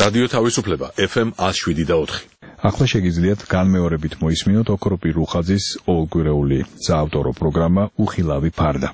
რადიო თავისუფლება FM 107.4. ახლა შეგიძლიათ განმეორებით მოისმინოთ ოქროპი რუხაძის ორკვირეული საავტორო პროგრამა უხილავი ფარდა.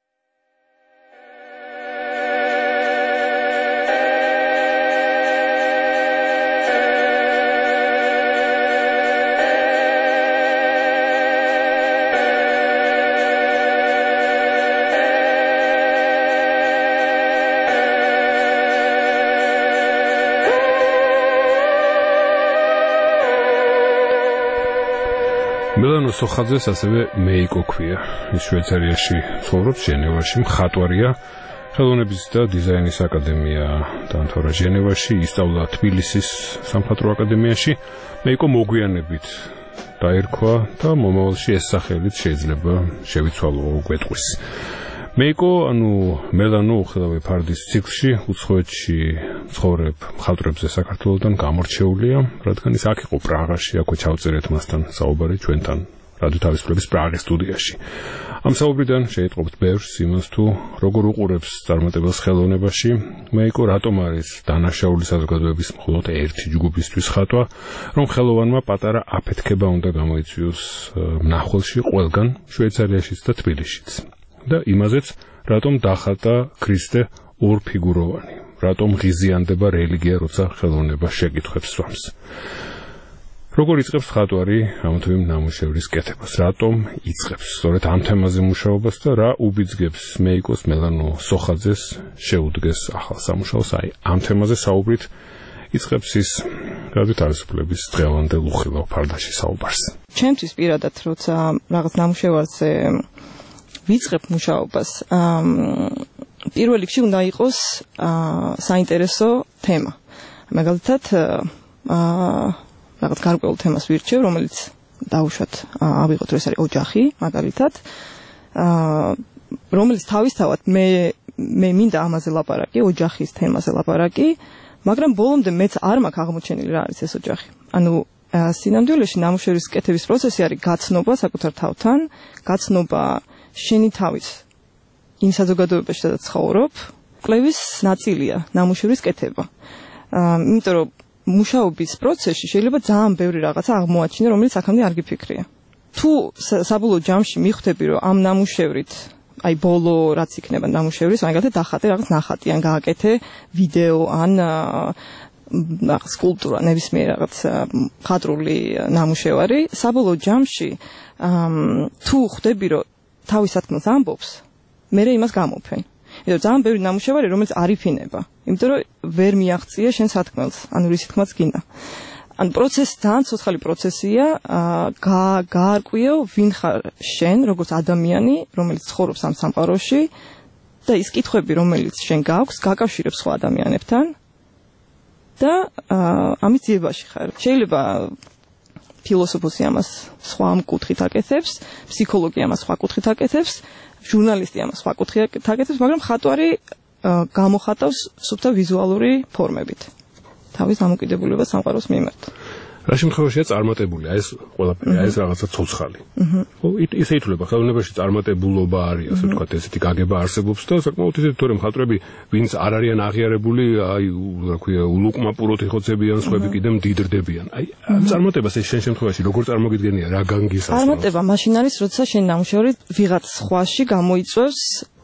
მელანო სოხაძეს ასევე მეიკო ქვია. ის შვეიცარიაში ცხოვრობს, ჟენევაში, მხატვარია, ხელოვნების და დიზაინის აკადემია დაამთავრა ჟენევაში, ისწავლა თბილისის სამხატვრო აკადემიაში. მეიკო მოგვიანებით დაერქვა და მომავალში ეს სახელით შეიძლება შევიცვალო გვეტყვის. მეიკო, მელანო უხილავი ფარდის ციკლში უცხოეთში ცხოვრებ მხატვრებზე საქართველოსთან გამორჩეულია, რადგან ის აქ იყო პრაღაში, აქვე ჩავწერეთ მასთან საუბარი ჩვენთან რადიო თავისუფლების პრაღის სტუდიაში. ამ საუბრიდან შეიტყობთ ბევრს იმას თუ როგორ უყურებს წარმატებელს ხელოვნებაში, მეიკო რატომ არის დანაშაული საზოგადოების მხოლოდ ერთი ჯგუფისთვის ხატვა, რომ ხელოვანმა პატარა აფეთქება უნდა გამოიწვიოს მნახველში ყველგან, შვეიცარიაშიც და თბილისშიც. და იმაზეც რატომ დახატა ქრისტე ორფიგუროვანი, რატომ ღიზიანდება რელიგია, როცა ხელოვნება შეკითხვებს სვამს. როგორ იწყებს მხატვარი ამ თუ იმ ნამუშევრის კეთებას, რატომ იწყებს სწორედ ამ თემაზე მუშაობას და რა უბიძგებს მეიკოს მელანო სოხაძეს შეუდგეს ახალ სამუშაოს, ამ თემაზე საუბრით იწყებს ის რადიო თავისუფლების დღევანდელ უხილავ ფარდაში საუბარს. ჩემთვის პირადად როცა რაღაც ნამუშევარზე ვიწყებ მუშაობას, პირველ რიგში უნდა იყოს საინტერესო თემა. მაგალითად, რაღაც გარკვეულ თემას ვირჩევ, რომელიც დავუშვათ, ავიღოთ, რომ ეს არის ოჯახი, მაგალითად, რომელიც თავისთავად მე მინდა ამაზე ლაპარაკი, ოჯახის თემაზე ლაპარაკი, მაგრამ ბოლომდე მეც არ მაქვს აღმოჩენილი რა არის ეს ოჯახი. სინამდვილეში ნამუშევრის კეთების პროცესი არის გაცნობა საკუთარ თავთან, გაცნობა შენი თავის იმ საზოგადოებაში, სადაც ცხოვრობ, კვლევის ნაწილია ნამუშევრის კეთება. იმიტომ რომ მუშაობის პროცესში შეიძლება ძალიან ბევრი რაღაცა აღმოაჩინო, რომელიც აქამდე არ გიფიქრია. თუ საბოლოო ჯამში მიხვდები, რომ ამ ნამუშევრით, აი ბოლო რაც იქნება ნამუშევრის, მაგალითად დახატე რაღაც ნახატი, ან გააკეთე ვიდეო, ან სკულპტურა, ნებისმიერ რაღაც მხატვრული ნამუშევარი, საბოლოო ჯამში თუ ხვდები, რომ თავის სათქმელს ამბობს, მე იმას გამოფენ. იმიტომ ძალიან ბევრი ნამუშევარი, რომელიც არ იფინება, იმიტომ რომ ვერ მიაღწია შენ სათქმელს, ანუ რის თქმაც გინდა. პროცესი ძალიან ცოცხალი პროცესია, გაარკვიო ვინ ხარ შენ, როგორც ადამიანი, რომელიც ცხოვრობს ამ სამყაროში და ის კითხვები, რომელიც შენ გაქვს, გაკავშირებს სხვა ადამიანებთან და ამის ძიებაში ხარ. შეიძლება ფილოსოფოსი ამას სხვა კუთხით აკეთებს, ფსიქოლოგი ამას სხვა კუთხით აკეთებს, ჟურნალისტი ამას სხვა კუთხით აკეთებს, მაგრამ მხატვარი გამოხატავს სუფთა ვიზუალური ფორმებით თავის დამოკიდებულებას სამყაროს მიმართ. რა შემთხვევაშია წარმატებული, ეს ყველაფერი, ეს რაღაცა ცოცხალი. ისე ითვლება, ხელოვნებაში წარმატებულობა არის, ასე ვთქვათ, ესეთი გაგება არსებობს და საკმაოდ ისეთი თორემ მხატვრები, ვინც არ არიან აღიარებული, რა ქვია, ულუკმაპუროთ იხოცებიან, სხვები კიდე მდიდრდებიან. წარმატებას ეს შენ შემთხვევაში როგორ წარმოგიდგენია, რა განგისავს? წარმატება მაშინ არის, როცა შენ ნამუშევარი ვიღაც სხვაში გამოიწვევს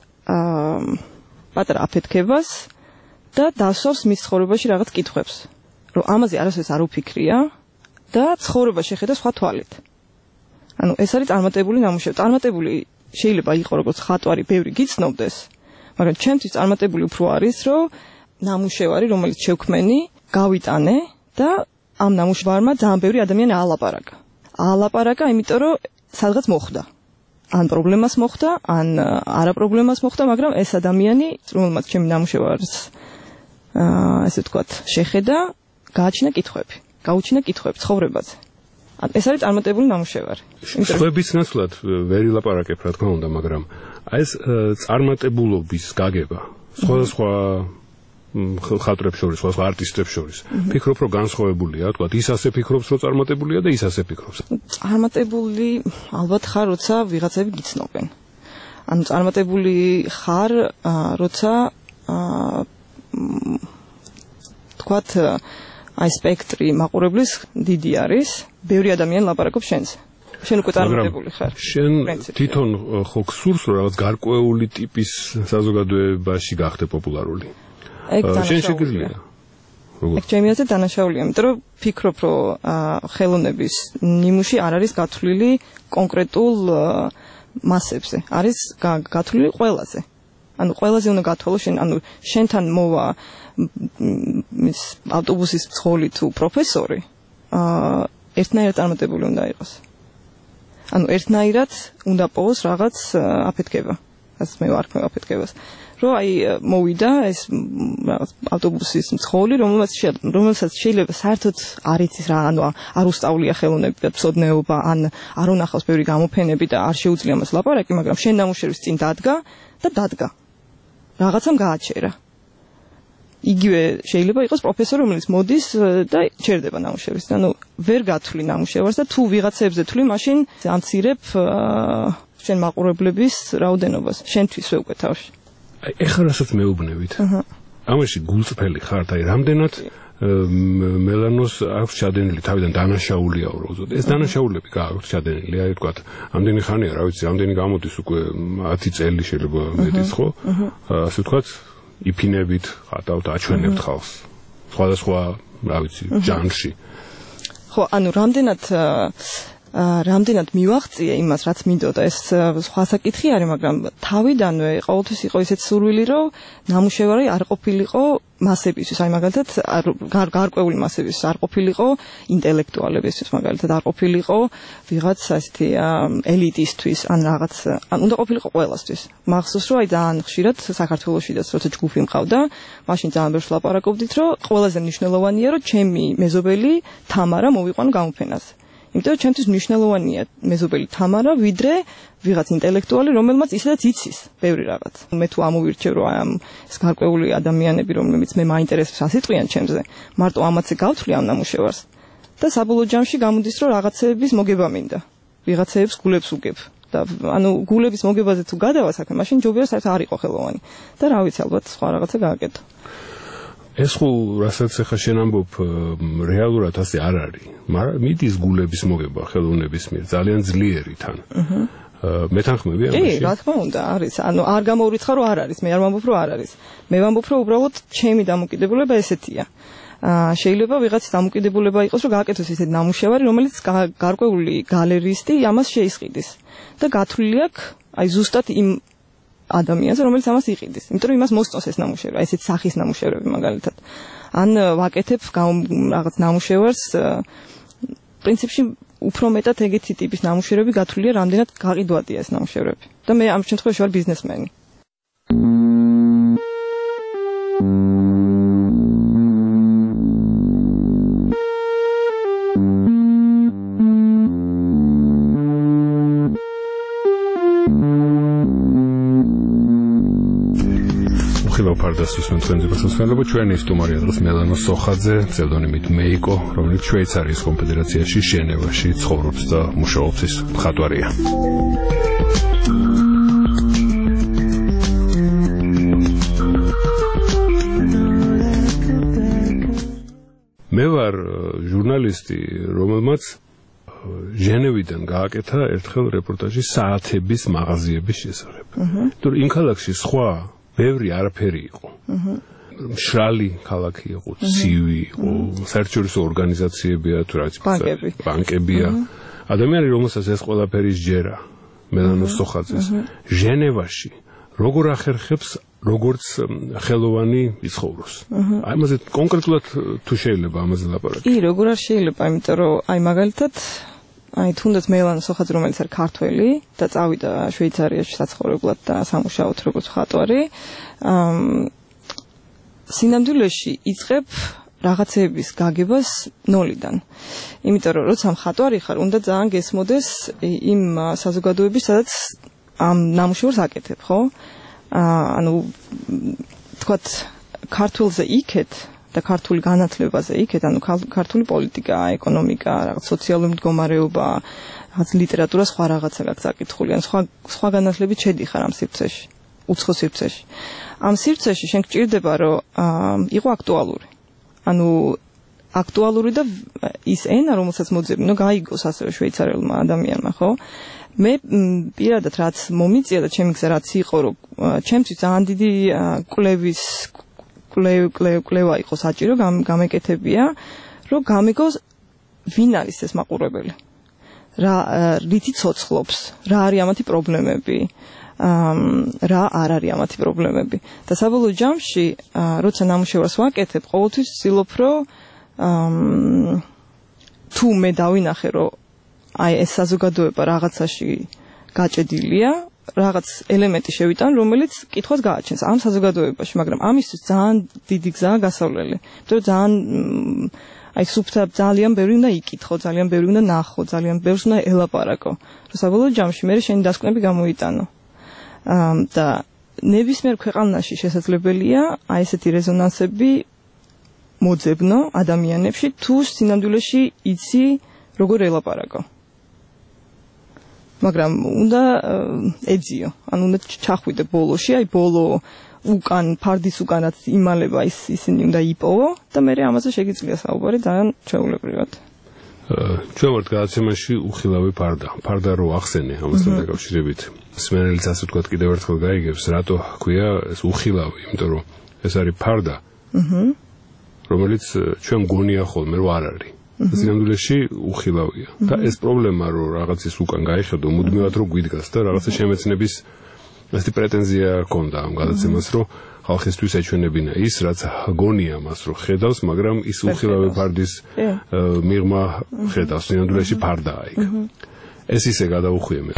პატარა აფეთქებას და დასვავს მის ცხოვრებაში რაღაც კითხვებს. რომ ამაზე არასოდეს არ უფიქრია და ცხოვრება შეხედა სხვა თვალით. ეს არის წარმატებული ნამუშევარი. წარმატებული შეიძლება იყოს როგორც ხატვარი, ბევრი გიცნობდეს, მაგრამ ჩემთვის წარმატებული უფრო არის, რომ ნამუშევარი, რომელიც შევქმენი, გავიტანე და ამ ნამუშევარმა ძალიან ბევრი ადამიანი აალაპარაკა, იმიტომ რომ სადღაც მოხდა. ან პრობლემას მოხდა, ან არა პრობლემას მოხდა, მაგრამ ეს ადამიანი, რომელმაც ჩემი ნამუშევარს ესე ვთქვათ, შეხედა, გაუჩინა კითხვები ცხოვრებაზე. ეს არის წარმატებული ნამუშევარი. სხვების ნაცვლად ვერ ილაპარაკებ, რა თქმა უნდა, მაგრამ ეს წარმატებულობის გაგება სხვადასხვა ხატრებს შორის, სხვა არტისტებს შორის. ფიქრობ, რომ განსხვავებულია, თქვა, ის ასე ფიქრობს, რომ წარმატებულია და ის ასე ფიქრობს. წარმატებული ალბათ ხარ, როცა ვიღაცები გიცნობენ. ანუ წარმატებული ხარ, როცა ვთქვათ, აი სპექტრი მაყურებლის დიდი არის, ბევრი ადამიანი ლაპარაკობს შენზე. შენ უკვე წარმატებული ხარ. შენ თვითონ ხო გსურს რომ რაღაც გარკვეული ტიპის საზოგადოებაში გახდე პოპულარული. შენ შეგიძლია. ეგ ჩემი აზრით დანაშაულია, იმიტომ რომ ფიქრობ, რომ ხელოვნების ნიმუში არ არის გათვლილი კონკრეტულ მასებზე, არის გათვლილი ყველაზე. ანუ ყველაზე უნდა გათვალო შენ, ანუ შენთან მოვა ის ავტობუსის მძღოლი თუ პროფესორი, ერთნაირად წარმატებული უნდა იყოს. ანუ ერთნაირად უნდა პოვოს რაღაც აფეთქება. რაც მე ვარ აფეთქებას. რომ აი მოვიდა ეს რაღაც ავტობუსის მძღოლი, რომელსაც შეიძლება საერთოდ არ იცის რა, ანუ არ უსწავლია ხელოვნები და მცოდნეობა, ან არ უნახავს ბევრი გამოფენები და არ შეუძლია მას ლაპარაკი, მაგრამ შენ ნამუშევრის წინ დადგა და დადგა. რაღაცამ გააჩერა. იგივე შეიძლება იყოს პროფესორი, რომელიც მოდის და ჩერდება ნამუშევრის. ანუ ვერ გათვლი ნამუშევარს და თუ ვიღაცებზე თვლი, მაშინ ამცირებ შენ მაყურებლების რაოდენობას. შენთვისვე უკვე თავში. ეხლა რასაც მეუბნევით. ამაში გულწრფელი ხართ, აი რამდენად მელანოს აქვს ჩადენილი თავიდან დანაშაულია უბრალოდ. ეს დანაშაულები გააქვს ჩადენილი, აი თქვათ, ამდენი ხანია, რა ვიცი, ამდენი გამოდის უკვე 10 წელი შეიძლება მეტიც ხო? ასე ვთქვათ, იფინებით, ხატავთ, აჩვენებთ ხალხს. სხვადასხვა, რა ვიცი, ჟანრში. ხო, ანუ რამდენად მივაღწია იმას, რაც მინდოდა, ეს სხვა საკითხი არის, მაგრამ თავიდანვე ყოველთვის იყო ისეთ სურვილი, რომ ნამუშევარი არ ყოფილიყო მასებისთვის, აი მაგალითად გარკვეული მასებისთვის, არ ყოფილიყო ინტელექტუალებისთვის, მაგალითად არ ყოფილიყო ვიღაც ასეთი ელიტისთვის, ან რაღაც, ან უნდა ყოფილიყო ყველასთვის. მახსოვს, რომ აი ძალიან ხშირად საქართველოშიდაც როცა ჯგუფი მყავდა, მაშინ ძალიან ბევრს ლაპარაკობდით, რომ ყველაზე მნიშვნელოვანია, რომ ჩემი მეზობელი თამარა მოვიყვანო გამოფენაზე. იმიტომ რომ ჩემთვის მნიშვნელოვანია მეზობელი თამარა, ვიდრე ვიღაც ინტელექტუალი, რომელმაც ისედაც იცის ბევრი რაღაც. მე თუ ამოვირჩევ, რომ ამ ეს გარკვეული ადამიანები, რომლებიც მე მაინტერესებს ასიტყვიან ჩემზე, მარტო ამაცე გავთვლი ამ ნამუშევარს და საბოლოო ჯამში გამოდის, რომ რაღაცეების მოგება მინდა. ვიღაცეებს გულებს უგებ. და ანუ გულების მოგებაზე თუ გადავა საქმე, მაშინ ჯობია საერთოდ არ იყო ხელოვანი. და რა ვიცი, ალბათ სხვა რაღაცა გააკეთო. ეს ხო რასაც ახლა შენ ამბობ რეალურად ასე არ არის, მაგრამ მიდის გულების მოგება ხელოვნების მიერ ძალიან ძლიერი თან. მეთანხმები ამაში? კი, რა თქმა უნდა, არის. ანუ არ გამოურიცხა რომ არ არის, მე არ ვამბობ რომ არ არის. მე ვამბობ რომ უბრალოდ ჩემი დამოკიდებულება ესეთია. შეიძლება ვიღაცის დამოკიდებულება იყოს რომ გააკეთოს ისეთი ნამუშევარი, რომელიც გარკვეული გალერისტი ამას შეისყიდის. და გათვლილი აქვს აი ზუსტად იმ ადამიანს, რომელიც ამას იყიდის. იმიტომ რომ იმას მოსწონს ეს ნამუშევარი, ესეთ სახის ნამუშევრები მაგალითად. ან ვაკეთებ რაღაც ნამუშევარს, პრინციპში უფრო მეტად ეგეთი ტიპის ნამუშევრები გათვლილია, რამდენად გაყიდვადია ეს ნამუშევრები. და მე ამ შემთხვევაში ვარ ბიზნესმენი. ფარდასის თქვენზე გასასწრებო ჩვენი სტუმარია დღეს მელანო სოხაძე, ფსევდონიმით მეიკო, რომელიც შვეიცარიის კონფედერაციაში ჟენევაში ცხოვრობს და მუშაობს, ის მხატვარია. მე ვარ ჟურნალისტი, რომელმაც ჟენევიდან გააკეთა ერთხელ რეპორტაჟი საათების მაღაზიების შესახებ. თუ იმ ქალაქში სხვა ბევრი არაფერი იყო. მშრალი ქალაქი იყო, ცივი იყო, საერთაშორისო ორგანიზაციებია თუ რაც ბანკებია. ადამიანი, რომელსაც ეს ყველაფერი სჯერა, მელანო სოხაძეს, ჟენევაში როგორ ახერხებს, როგორც ხელოვანი იცხოვროს. აი ამაზე კონკრეტულად თუ შეიძლება ამაზე ლაპარაკი. კი, როგორ არ შეიძლება, იმიტომ რომ აი მაგალითად აი თუნდაც მელანო სოხაძე, რომელიც არის ქართველი და წავიდა შვეიცარიაში საცხოვრებლად და სამუშაოდ როგორც მხატვარი, სინამდვილეში იწყებ რაღაცეების გაგებას ნოლიდან. იმიტომ რომ როცა მხატვარი ხარ, უნდა ძალიან გესმოდეს იმ საზოგადოების, სადაც ამ ნამუშევრს აკეთებ, ხო? ანუ თქვათ ქართულზე იქეთ და ქართული განათლებაზე იქეთ, ანუ ქართული პოლიტიკა, ეკონომიკა, რაღაც სოციალური მდგომარეობა, რაღაც ლიტერატურა, სხვა რაღაცა გაქვს აკითხული, ან სხვა განათლებით შედიხარ ამ სივრცეში, უცხო სივრცეში. ამ სივრცეში შენ გჭირდება, რომ იყო აქტუალური. ანუ აქტუალური და ის ენა, რომელსაც მოძებნო, გაიგოს ასევე შვეიცარიელმა ადამიანმა, ხო? მე პირადად რაც მომიწია და ჩემი გზა რაც იყო, რომ ჩემთვის ძალიან დიდი კლევა იყო საჭირო, გამეკეთებია, რომ გამიგოს ვინ არის ეს მაყურებელი. რითი ცოცხლობს, რა არის ამათი პრობლემები, რა არ არის ამათი პრობლემები. და საბოლოო ჯამში, როცა ნამუშევარს ვაკეთებ, ყოველთვის ვცდილობ, რომ თუ მე დავინახე, რომ აი ეს საზოგადოება რაღაცაში გაჭედილია, რაღაც ელემენტი შევიტან, რომელიც კითხვას გააჩენს ამ საზოგადოებაში, მაგრამ ამისთვის ძალიან დიდი გზაა გასავლელი. იმიტომ რომ ძალიან აი სუფთა ძალიან ბევრი უნდა იკითხო, ძალიან ბევრი უნდა ნახო, ძალიან ბევრს უნდა ელაპარაკო. რომ საბოლოო ჯამში მე შენი დასკვნები გამოიტანო. და ნებისმიერ ქვეყანაში შესაძლებელია აი ესეთი რეზონანსები მოძებნო ადამიანებში, თუ სინამდვილეში იცი როგორ ელაპარაკო. მაგრამ უნდა ეძიო, ანუ უნდა ჩახვიდე ბოლოში, აი ბოლო უკან ფარდის უკანაც იმალება ისინი უნდა იპოვო და მე ამაზე შეგიძლია საუბარი ძალიან ჩვეულებრივად. ჩვენ ვართ გადაცემაში უხილავი ფარდა რო ახსენე ამასთან დაკავშირებით. სმენელიც ასე ვთქვათ კიდევ ერთხელ გაიგებს, რატო ქვია ეს უხილავი, იმიტომ რომ ეს არის ფარდა. რომელიც ჩვენ გონია ხოლმე რომ არ არის. სინამდვილეში უხილავია. და ეს პრობლემა რომ რაღაცის უკან გაიხედო, მუდმივად რომ გვიდგას და რაღაცა შემეცნების ასეთი პრეტენზია ჰქონდა ამ გადაცემას, რომ ხალხისთვის ეჩვენებინა ის, რაც გონია მას რომ ხედავს, მაგრამ ის უხილავი ფარდის მიღმა ხედავს, სინამდვილეში ფარდაა იქ. ეს ისე გადაუხვია მე.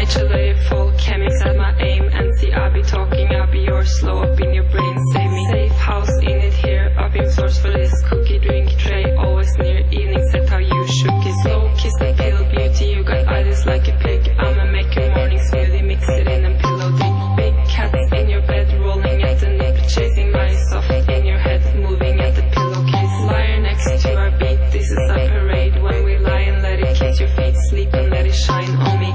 Source for this cookie drink tray, always near evening set how you shook it. Slow kiss and pale beauty, you got eyes like a pig. I'ma make your morning smoothie, mix it in and pillow deep. Big cats in your bed, rolling at the neck, chasing mice soft in your head, moving at the pillowcase. Lyre next to our beat, this is a parade. When we lie and let it kiss your feet, sleep and let it shine on me.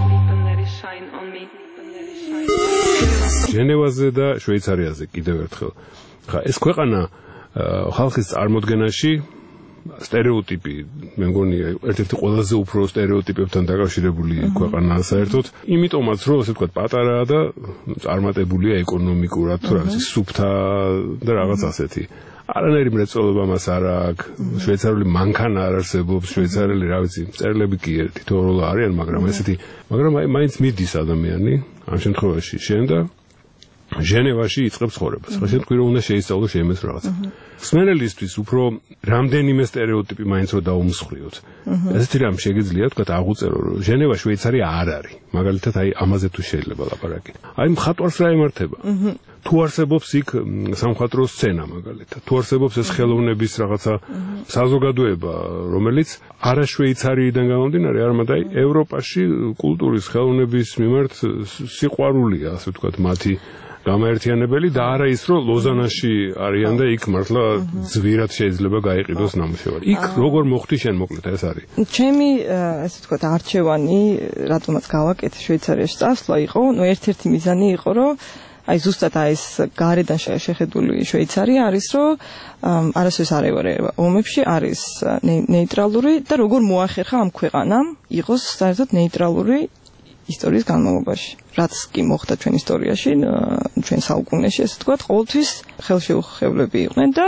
ჟენევაზე და შვეიცარიაზე კიდევ ერთხელ. ხა ეს ქვეყანა ხალხის წარმოდგენაში სტერეოტიპი, მე მგონი ერთ-ერთი ყველაზე უფრო სტერეოტიპებთან დაკავშირებული ქვეყანაა საერთოდ. იმიტომაც რომ ასე ვთქვათ პატარაა და წარმატებულია ეკონომიკურად, თუ რა ვიცი, სუფთა და რაღაც ასეთი. არანაირი მრეწველობა მას არ აქვს, შვეიცარიული მანქანა არ არსებობს, შვეიცარიელი, რა ვიცი, მწერლები კი თითოეულ არიან, მაგრამ ესეთი, მაგრამ აი მაინც მიდის ადამიანი ამ შემთხვევაში შენ და ჟენევაში იწყებს ცხოვრებას. ხო, შენ თქვი რომ უნდა შეისწავლო შემეს რაღაცა. სმენელისთვის უფრო რამდენიმე სტერეოტიპი მაინც რომ დაუმსხვრიოთ. ესეთი რამ შეგიძლია თქვა აღუწერო რომ ჟენევა შვეიცარია არ არის. მაგალითად აი ამაზე თუ შეიძლება ლაპარაკი. აი მხატვარს რა ემართება? თუ არსებობს იქ სამხატვრო სცენა მაგალითად, თუ არსებობს ეს ხელოვნების რაღაცა საზოგადოება, რომელიც არა შვეიცარიიდან გამომდინარე, არამედ აი ევროპაში კულტურის ხელოვნების მიმართ სიყვარულია, ასე ვთქვათ, მათი გამაერთიანებელი და არა ის რომ ლოზანაში არიან და იქ მართლა ძვირად შეიძლება გაიყიდოს ნამუშევარი. იქ როგორ მოხდი შენ მოკლედ ეს არის. ჩემი ასე ვთქვათ არჩევანი, რატომაც გავაკეთე შვეიცარიაში წასვლა იყო, ნუ ერთ-ერთი მიზანი იყო, რომ აი ზუსტად ეს გარედან შეხედული შვეიცარია არის, რომ არასოდეს არ ევარევა ომებში, არის ნეიტრალური და როგორ მოახერხა ამ ქვეყანამ იყოს საერთოდ ნეიტრალური ისტორიის განმავლობაში. რაც კი მოხდა ჩვენ ისტორიაში, ჩვენ საუკუნეში, ასე ვთქვათ, ყოველთვის ხელშეუხებლები იყვნენ და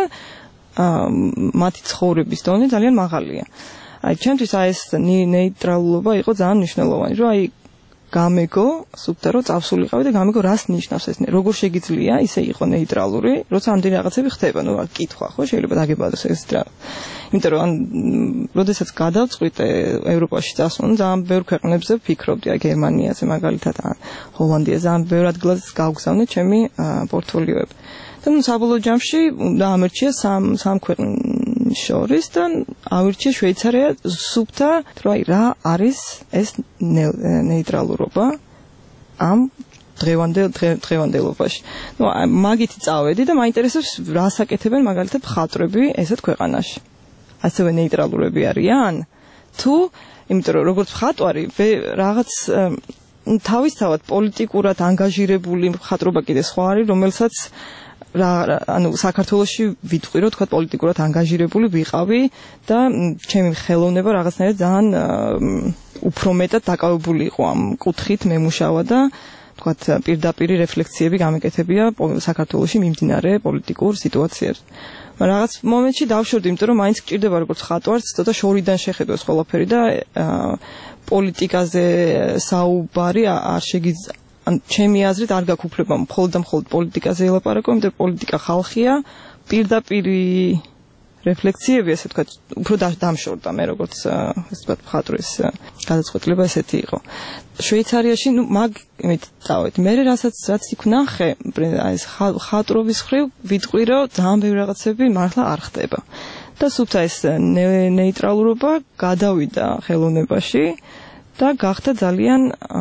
მათი ცხოვრების დონე ძალიან მაღალია. აი ჩემთვის აი ეს ნეიტრალობა იყო ძალიან მნიშვნელოვანი, რომ აი გამეგო, სუფთა რომ წავსულიყავი და გამეგო რას ნიშნავს ეს, როგორ შეგიძლია ისე იყო ნეიტრალური, როცა ამდენი რაღაცები ხდება, ნუ კითხვა, ხო, შეიძლება დაგებადოს ეს რა. იმიტომ რომ როდესაც გადავწყვიტე ევროპაში წასვლა, ძალიან ბევრ ქვეყნებზე ვფიქრობდი, აი გერმანიაზე მაგალითად, ჰოლანდიაზე, ძალიან ბევრ ადგილას გავგზავნე ჩემი პორტფოლიოები. და ნუ საბოლოო ჯამში ამერჩია სამ ქვეყნის შორის და ამერჩია შვეიცარია სუფთა, რომ აი რა არის ეს ნეიტრალურობა ამ დღევანდელობაში. ნუ მაგითი წავედი და მაინტერესებს რას აკეთებენ მაგალითად მხატვრები ესეთ ქვეყანაში. ასევე ნეიტრალურები არიან? თუ, იმიტომ რომ როგორც მხატვარი რაღაც თავისთავად პოლიტიკურად ანგაჟირებული მხატვრობა კიდე სხვა არის, რომელსაც ანუ საქართველოში ვიტყვი რომ თქვა პოლიტიკურად ანგაჟირებული ვიყავი და ჩემი ხელოვნება რაღაცნაირად ძალიან უფრო მეტად დაკავებული იყო ამ კუთხით მემუშავა და თქვა პირდაპირი რეფლექციები გამეკეთებია საქართველოში მიმდინარე პოლიტიკურ სიტუაციებზე. რაღაც მომენტში დავშორდი, იმიტომ რომ მაინც გჭირდება როგორც ხატვარს, ცოტა შორიდან შეხედოს ყველაფერი და პოლიტიკაზე საუბარი არ შეგიძლია ან ჩემი აზრით არ გაქვს უფლება მხოლოდ და მხოლოდ პოლიტიკაზე ელაპარაკო, იმიტომ რომ პოლიტიკა ხალხია, პირდაპირი რეფლექციები, ასე ვთქვათ, უფრო დამშორდა მე როგორც ასე ვთქვათ, მხატვრის გადაწყვეტილება ესეთი იყო. შვეიცარიაში, მაგით დავით, მე რაც იქ ვნახე, აი ეს ხატრობის ხრივ ვიტყვი, რომ ძალიან ბევრი რაღაცები მართლა არ ხდება. და სუფთა ეს ნეიტრალურობა გადავიდა ხელოვნებაში და გახდა ძალიან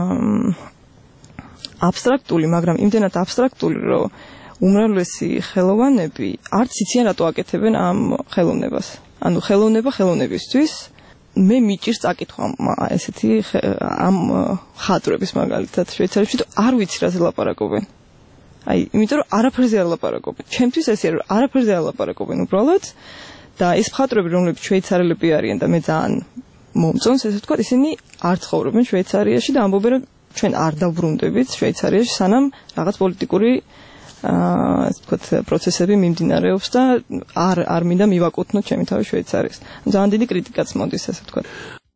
აბსტრაქტული, მაგრამ იმდენად აბსტრაქტული, რომ უმრავლესი ხელოვანები არც იციან რატო აკეთებენ ამ ხელოვნებას. ანუ ხელოვნება ხელოვნებისთვის მე მიჭირს წაკითხვა ესეთი ამ ხატრების მაგალითად შვეიცარიაში და არ ვიცი რაზე ლაპარაკობენ. აი, იმიტომ რომ არაფერზე არ ლაპარაკობენ. ჩემთვის ესეა რომ არაფერზე არ ლაპარაკობენ უბრალოდ და ეს ხატრები რომლებიც შვეიცარელები არიან და მე ძალიან მომწონს ესე ვთქვათ, ისინი არ ცხოვრობენ შვეიცარიაში და ამბობენ რომ ჩვენ არ დავბრუნდებით შვეიცარიაში სანამ რაღაც პოლიტიკური ასე ვთქვათ პროცესები მიმდინარეობს და არ მინდა მივაკუთვნოთ ჩემი თავი შვეიცარიის. ძალიან დიდი კრიტიკაც მოდის ასე ვთქვათ.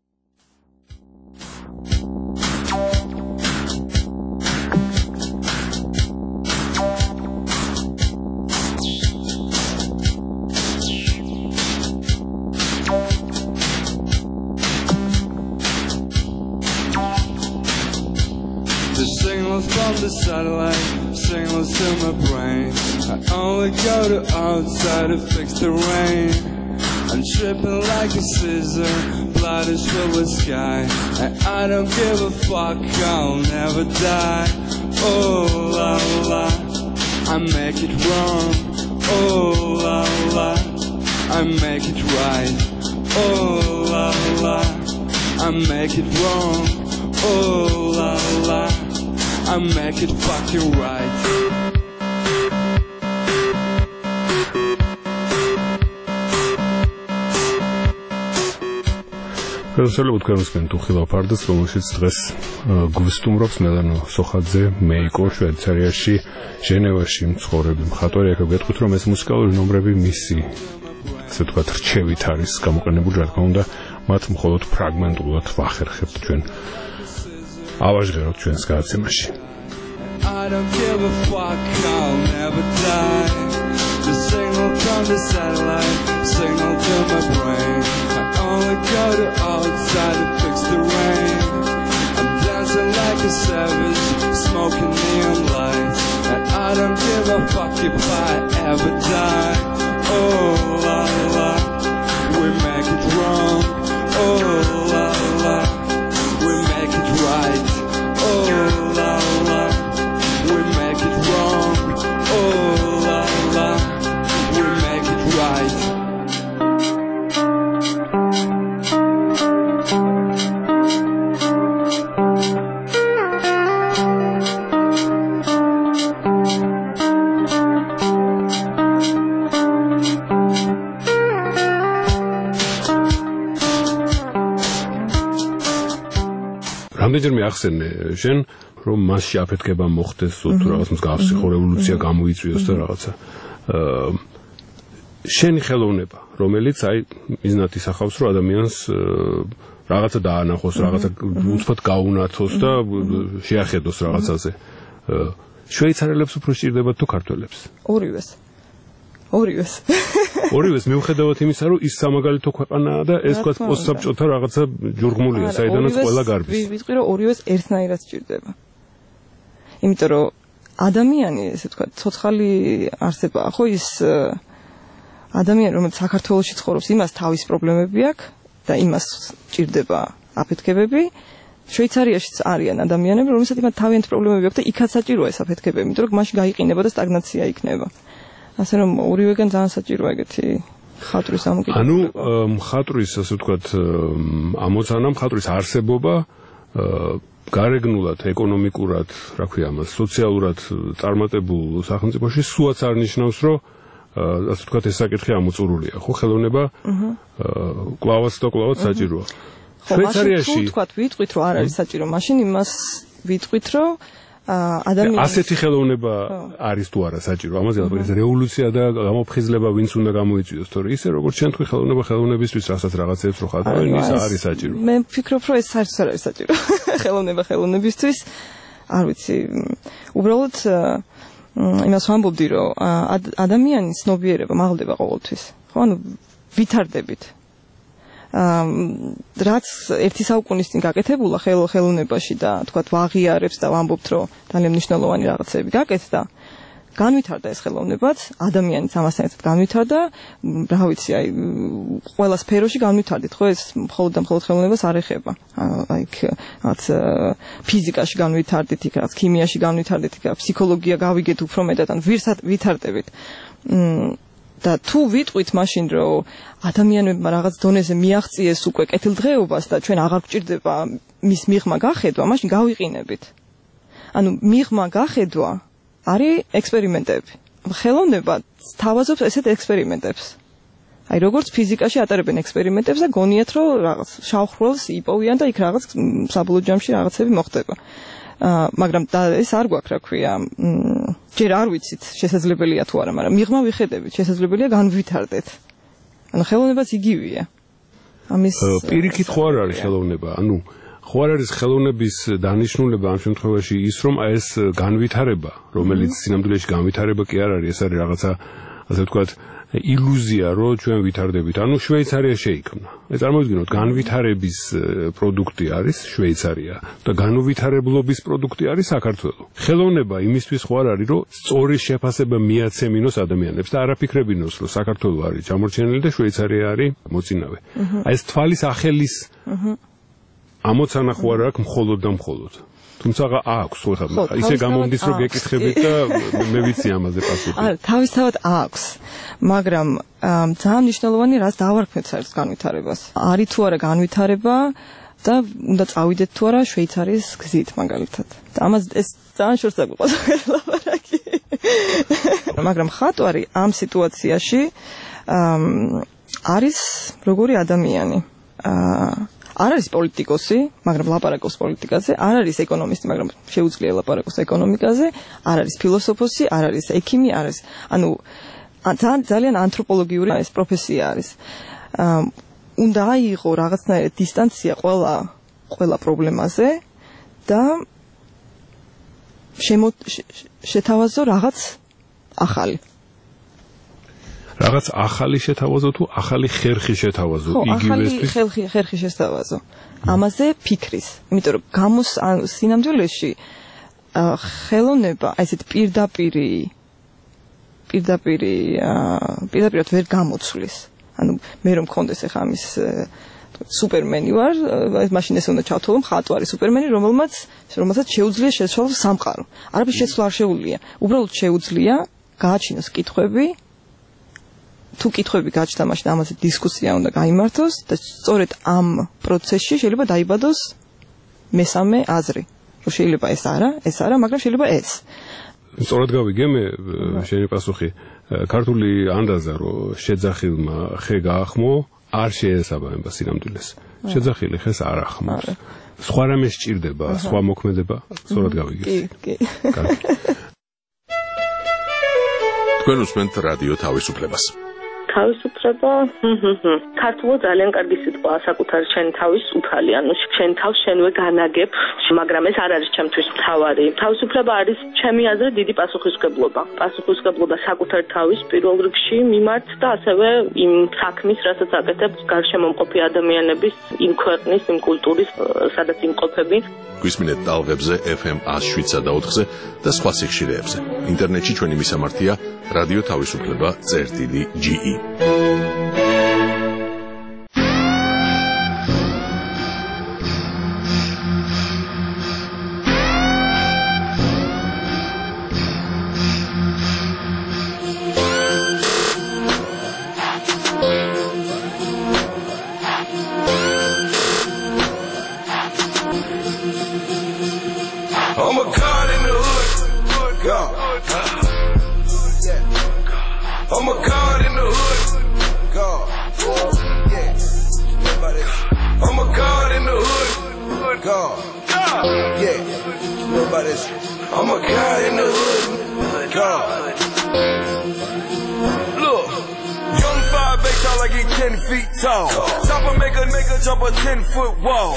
From the satellite, signals to my brain. I only go to outside to fix the rain. I'm tripping like a scissor, blood is filled with sky. And I don't give a fuck, I'll never die. Oh la la, I make it wrong. Oh la la, I make it right. Oh la la, I make it wrong. Oh la la, I make it fucking right. Ხელოსნებად განსკენ თუ ხილაფარდას, რომელშიც დღეს გვისტუმრობს მელანო სოხაძე, მეიკო, შვეიცარიაში, ჟენევაში მცხოვრები მხატვარი. აქ გეტყვით, რომ ეს მუსიკალური ნომრები მისი, ასე ვთქვათ, რჩევით არის გამოყენებული, რა თქმა უნდა, მათ მხოლოდ ფრაგმენტულად ვახერხებთ ჩვენ. ავაჟღეროთ ჩვენს გადაცემაში. I don't give a fuck, I'll never die. The signal from the satellite, signal to my brain. I only go to outside to fix the rain. I'm dancing like a savage, smoking neon lights. And I don't give a fuck if I ever die. Oh la la, we make it wrong. Oh la la, we make it right. Oh la la, we make it wrong. Oh la la, we make it right. რამდენჯერმე ახსენე შენ რომ მასში აფეთქება მოხდეს თუ რაღაც მსგავსი რევოლუცია გამოიწვიოს და რაღაცა შენი ხელოვნება რომელიც აი მიზნად ისახავს რომ ადამიანს რაღაცა დაანახოს რაღაცა უცბად გაუნათოს და შეახედოს რაღაცაზე შვეიცარელებს უფრო სჭირდებათ თუ ქართველებს ორივეს მიუხედავად იმისა რომ ის სამაგალითო ქვეყანაა და ეს თქვა პოსტსაბჭოთა რაღაცა ჯურღმულია საიდანაც ყველა გარბის ვიტყვი რომ ორივეს ერთნაირად სჭირდება იმიტომ რომ ადამიანი ესე თქვა ცოცხალი არსებაა ხო ის ადამიანი რომელიც საქართველოში ცხოვრობს იმას თავის პრობლემები აქვს და იმას სჭირდება აფეთქებები შვეიცარიაშიც არიან ადამიანები რომელსაც იმათ თავიანთი პრობლემები აქვს და იქაც საჭიროა ეს აფეთქებები იმიტომ რომ მაშინ გაიყინება და სტაგნაცია იქნება ასე რომ ორივეგან ძალიან საჭიროა ეგეთი ხატვის ამოკიდებლობა. ანუ მხატვრის ასე ვთქვათ ამოცანა მხატვრის არსებობა გარეგნულად, ეკონომიკურად, რა ქვია ამას, სოციალურად წარმატებულ სახელმწიფოში სულაც არ ნიშნავს, რომ ასე ვთქვათ, ეს საკითხი ამოწურულია, ხო, ხელოვნება კლავაც საჭიროა. შვეიცარიაში თუ თქვათ ვიტყვით, რომ არ არის საჭირო, მაშინ იმას ვიტყვით, რომ ადამიანის ასეთი ხელოვნება არის თუ არა საჭირო. ამაზე ეს რევოლუცია და გამოფხიზლება ვინც უნდა გამოიწვიოს, თორე ისე როგორც შენ თქვი ხელოვნებისთვის რასაც რაღაცებს რო ხატავენ, ის არის საჭირო. მე ვფიქრობ, რომ ეს საერთოდ არ არის საჭირო. ხელოვნებისთვის არ ვიცი. უბრალოდ იმას ვამბობდი, რომ ადამიანის ცნობიერება მაღლდება ყოველთვის. ხო, ანუ ვითარდებით. რაც ერთი საუკუნის წინ გაკეთებულა ხელოვნებაში და თქვათ ვაღიარებს და ვამბობთ, რომ ძალიან მნიშვნელოვანი რაღაცები გაკეთდა, განვითარდა ეს ხელოვნებაც, ადამიანიც ამასთან ერთად განვითარდა, რა ვიცი, აი ყველა სფეროში განვითარდით, ხო, ეს მხოლოდ და მხოლოდ ხელოვნებას არ ეხება. აი რაც ფიზიკაში განვითარდით, იქ რაც ქიმიაში განვითარდით, იქ ფსიქოლოგია გავიგეთ უფრო მეტად, ან ვითარდებით. და თუ ვიტყვით მაშინ, რომ ადამიანებმა რაღაც დონეზე მიაღწიეს უკვე კეთილდღეობას და ჩვენ აღარ გვჭირდება მის მიღმა გახედვა, მაშინ გავიყინებით. ანუ მიღმა გახედვა არის ექსპერიმენტები. ხელოვნება თავაზობს ესეთ ექსპერიმენტებს. აი როგორც ფიზიკაში ატარებენ ექსპერიმენტებს და გონიათ, რომ რაღაც შავხროლს იპოვიან და იქ რაღაც საბოლოო ჯამში რაღაცები მოხდება. მაგრამ ეს არ გვაქვს, რა ქვია, ჯერ არ ვიცით შესაძლებელია თუ არა, მაგრამ მიღმა ვიხედებით, შესაძლებელია განვითარდეთ. ანუ ხელოვნებაც იგივეა. ამის პირიქით ხო არ არის ხელოვნება, ანუ ხო არ არის ხელოვნების დანიშნულება ამ შემთხვევაში ის, რომ ეს განვითარება, რომელიც სინამდვილეში განვითარება კი არ არის, ეს არის რაღაცა, ასე ვთქვათ, ილუზია, რომ ჩვენ ვითარდებით. ანუ შვეიცარია შეიქმნა. ეს წარმოვიდგინოთ, განვითარების პროდუქტი არის შვეიცარია და განუვითარებლობის პროდუქტი არის საქართველო. ხელოვნება იმისთვის ხო არ არის, რომ სწორი შეფასება მიაცემინოს ადამიანებს და არაფიქრებინოს, რომ საქართველო არის ჩამორჩენილი და შვეიცარია არის მოწინავე. აი ეს თვალის ახელის ამოცანა ხო არ აქვს მხოლოდ და მხოლოდ. თუმცა აქვს, ხო ხა, ისე გამომდის, რომ გეკითხებით და მე ვიცი ამაზე პასუხი. არა, თავისთავად აქვს, მაგრამ ძალიან მნიშვნელოვანი რას დავარქმევთ საერთოდ განვითარებას. არის თუ არა განვითარება და უნდა წავიდეთ თუ არა შვეიცარიის გზით მაგალითად. და ამას ეს ძალიან შორს დაგვიყვას ლაპარაკი. მაგრამ ხატვარი ამ სიტუაციაში არის როგორი ადამიანი. არ არის პოლიტიკოსი, მაგრამ ლაპარაკობს პოლიტიკაზე, არ არის ეკონომისტი, მაგრამ შეუძლია ლაპარაკოს ეკონომიკაზე, არ არის ფილოსოფოსი, არ არის ექიმი, არ არის, ანუ ძალიან ანთროპოლოგიური ეს პროფესია არის. უნდა აიღო რაღაცნაირად დისტანცია ყველა პრობლემაზე და შეთავაზო რაღაც ახალი. რაღაც ახალი შეთავაზო თუ ახალი ხერხი შეთავაზო იგივესთვის ხერხი შეთავაზო ამაზე ფიქრის იმიტომ რომ სინამდვილეში ხელოვნება ესეთ პირდაპირად ვერ გამოცვლის ანუ მე რომ მქონდეს ახლა ამის სუპერმენი ვარ მაშინ ეს უნდა ჩავთვალო მხატვარი სუპერმენი რომელსაც შეუძლია შეცვალოს სამყარო არაფერს შეცვლა არ შეუძლია უბრალოდ შეუძლია გააჩინოს კითხვები თუ კითხვები გაჩნდა მაშინ ამაზე დისკუსია უნდა გაიმართოს და სწორედ ამ პროცესში შეიძლება დაიბადოს მესამე აზრი რომ შეიძლება ეს არა მაგრამ შეიძლება ეს სწორად გავიგე მე შენი პასუხი ქართული ანდაზა რომ შეძახილმა ხე გაახმო არ შეესაბამება სინამდვილეს შეძახილი ხეს არ ახმობს სხვა რამე სჭირდება სხვა მოქმედება სწორად გავიგე კი თქვენ უსმენთ რადიო თავისუფლებას თავისუფლება ქართულად ძალიან კარგი სიტყვაა საკუთარი შენ თავის უფალი ანუ შენ თავს შენვე განაგებ მაგრამ ეს არ არის ჩემთვის მთავარი თავისუფლება არის ჩემი აზრით დიდი პასუხისმგებლობა საკუთარი თავის პირველ რიგში მიმართ და ასევე იმ საქმის რასაც აკეთებ გარშემომყოფი ადამიანების იმ ქვეყნის იმ კულტურის სადაც იმყოფები გვისმინეთ ტალღებზე FM 107.4-ზე და სხვა სიხშირეებზე ინტერნეტში ჩვენი მისამართია რადიო თავისუფლება.ge god in the hood. God. Look, young 5'8" tall like he 10 feet tall. Chopper make a nigga jump a 10-foot wall.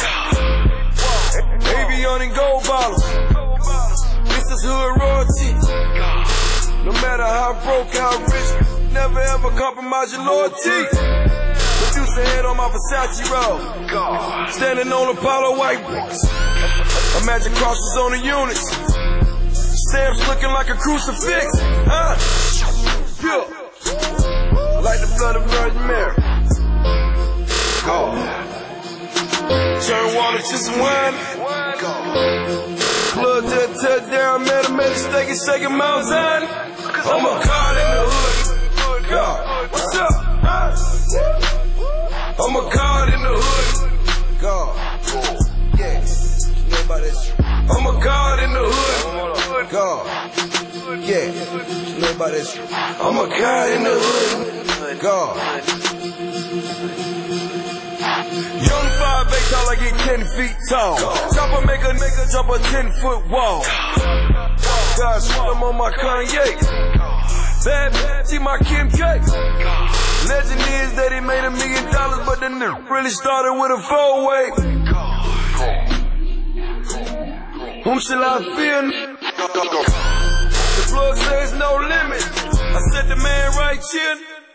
Avion and gold bottles. This is hood royalty. No matter how broke, how rich, never ever compromise your loyalty. Producer head on my Versace robe. Standing on Apollo white bricks. Imagine crosses on the units. Stamps looking like a crucifix. Pure. Like the blood of Virgin Mary. God. Turn water to some wine. Plug that touchdown, man, I made a steak and shaking Mount Zion. I'm a god in the hood. God, what's up? I'm a god in the hood. God, yeah, nobody's. I'm a god in the hood. God, yeah, nobody's. I'm a god in the hood. God. Young 5'8" tall like he 10 feet tall. Chopper make a nigga jump a 10-foot wall. God, shoot him on my Kanye. Bad see my Kim K. Legend is that he made $1 million, but the nigga really started with a 4-way. Whom shall I fear? The plug says no limit. I said the man right here.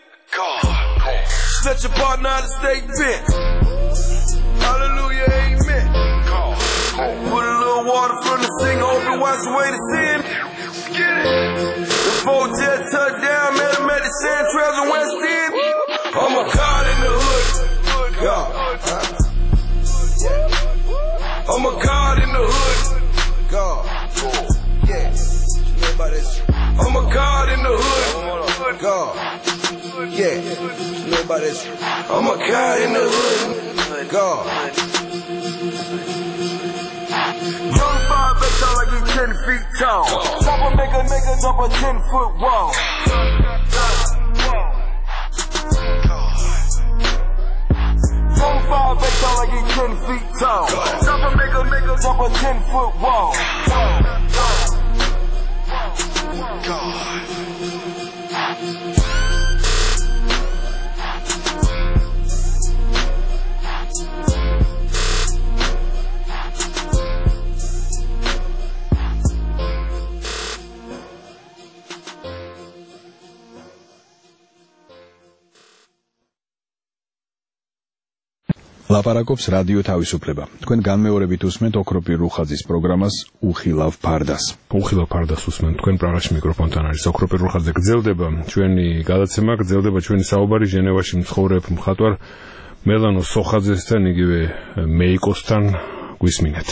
Let your partner out of state bent. Hallelujah, amen. Put a little water from the sink, hope it wash away the sin. Get it. The 4-jet touchdown, met him at the Sand Trails in West End. I'm a god in the hood. God. I'm a god in the hood. God. Yeah. I'm a god in the hood. God. Yeah. Nobody's. I'm a god in the hood. God. Young 5'8" tall like he 10 feet tall. Chopper make a nigga jump a 10-foot wall. Young 5'8" tall like he 10 feet tall. Chopper make a nigga jump a 10-foot wall. God. ლაპარაკობს რადიო თავისუფლება. თქვენ განმეორებით უსმენთ ოქროპირ რუხაძის პროგრამას უხილავ ფარდას. უხილავ ფარდას უსმენთ. თქვენ პრაღაში მიკროფონთან არის ოქროპირ რუხაძე. გრძელდება ჩვენი გადაცემა, გრძელდება ჩვენი საუბარი ჟენევაში მცხოვრებ მხატვარ მელანო სოხაძესთან, იგივე მეიკოსთან. გვისმინეთ.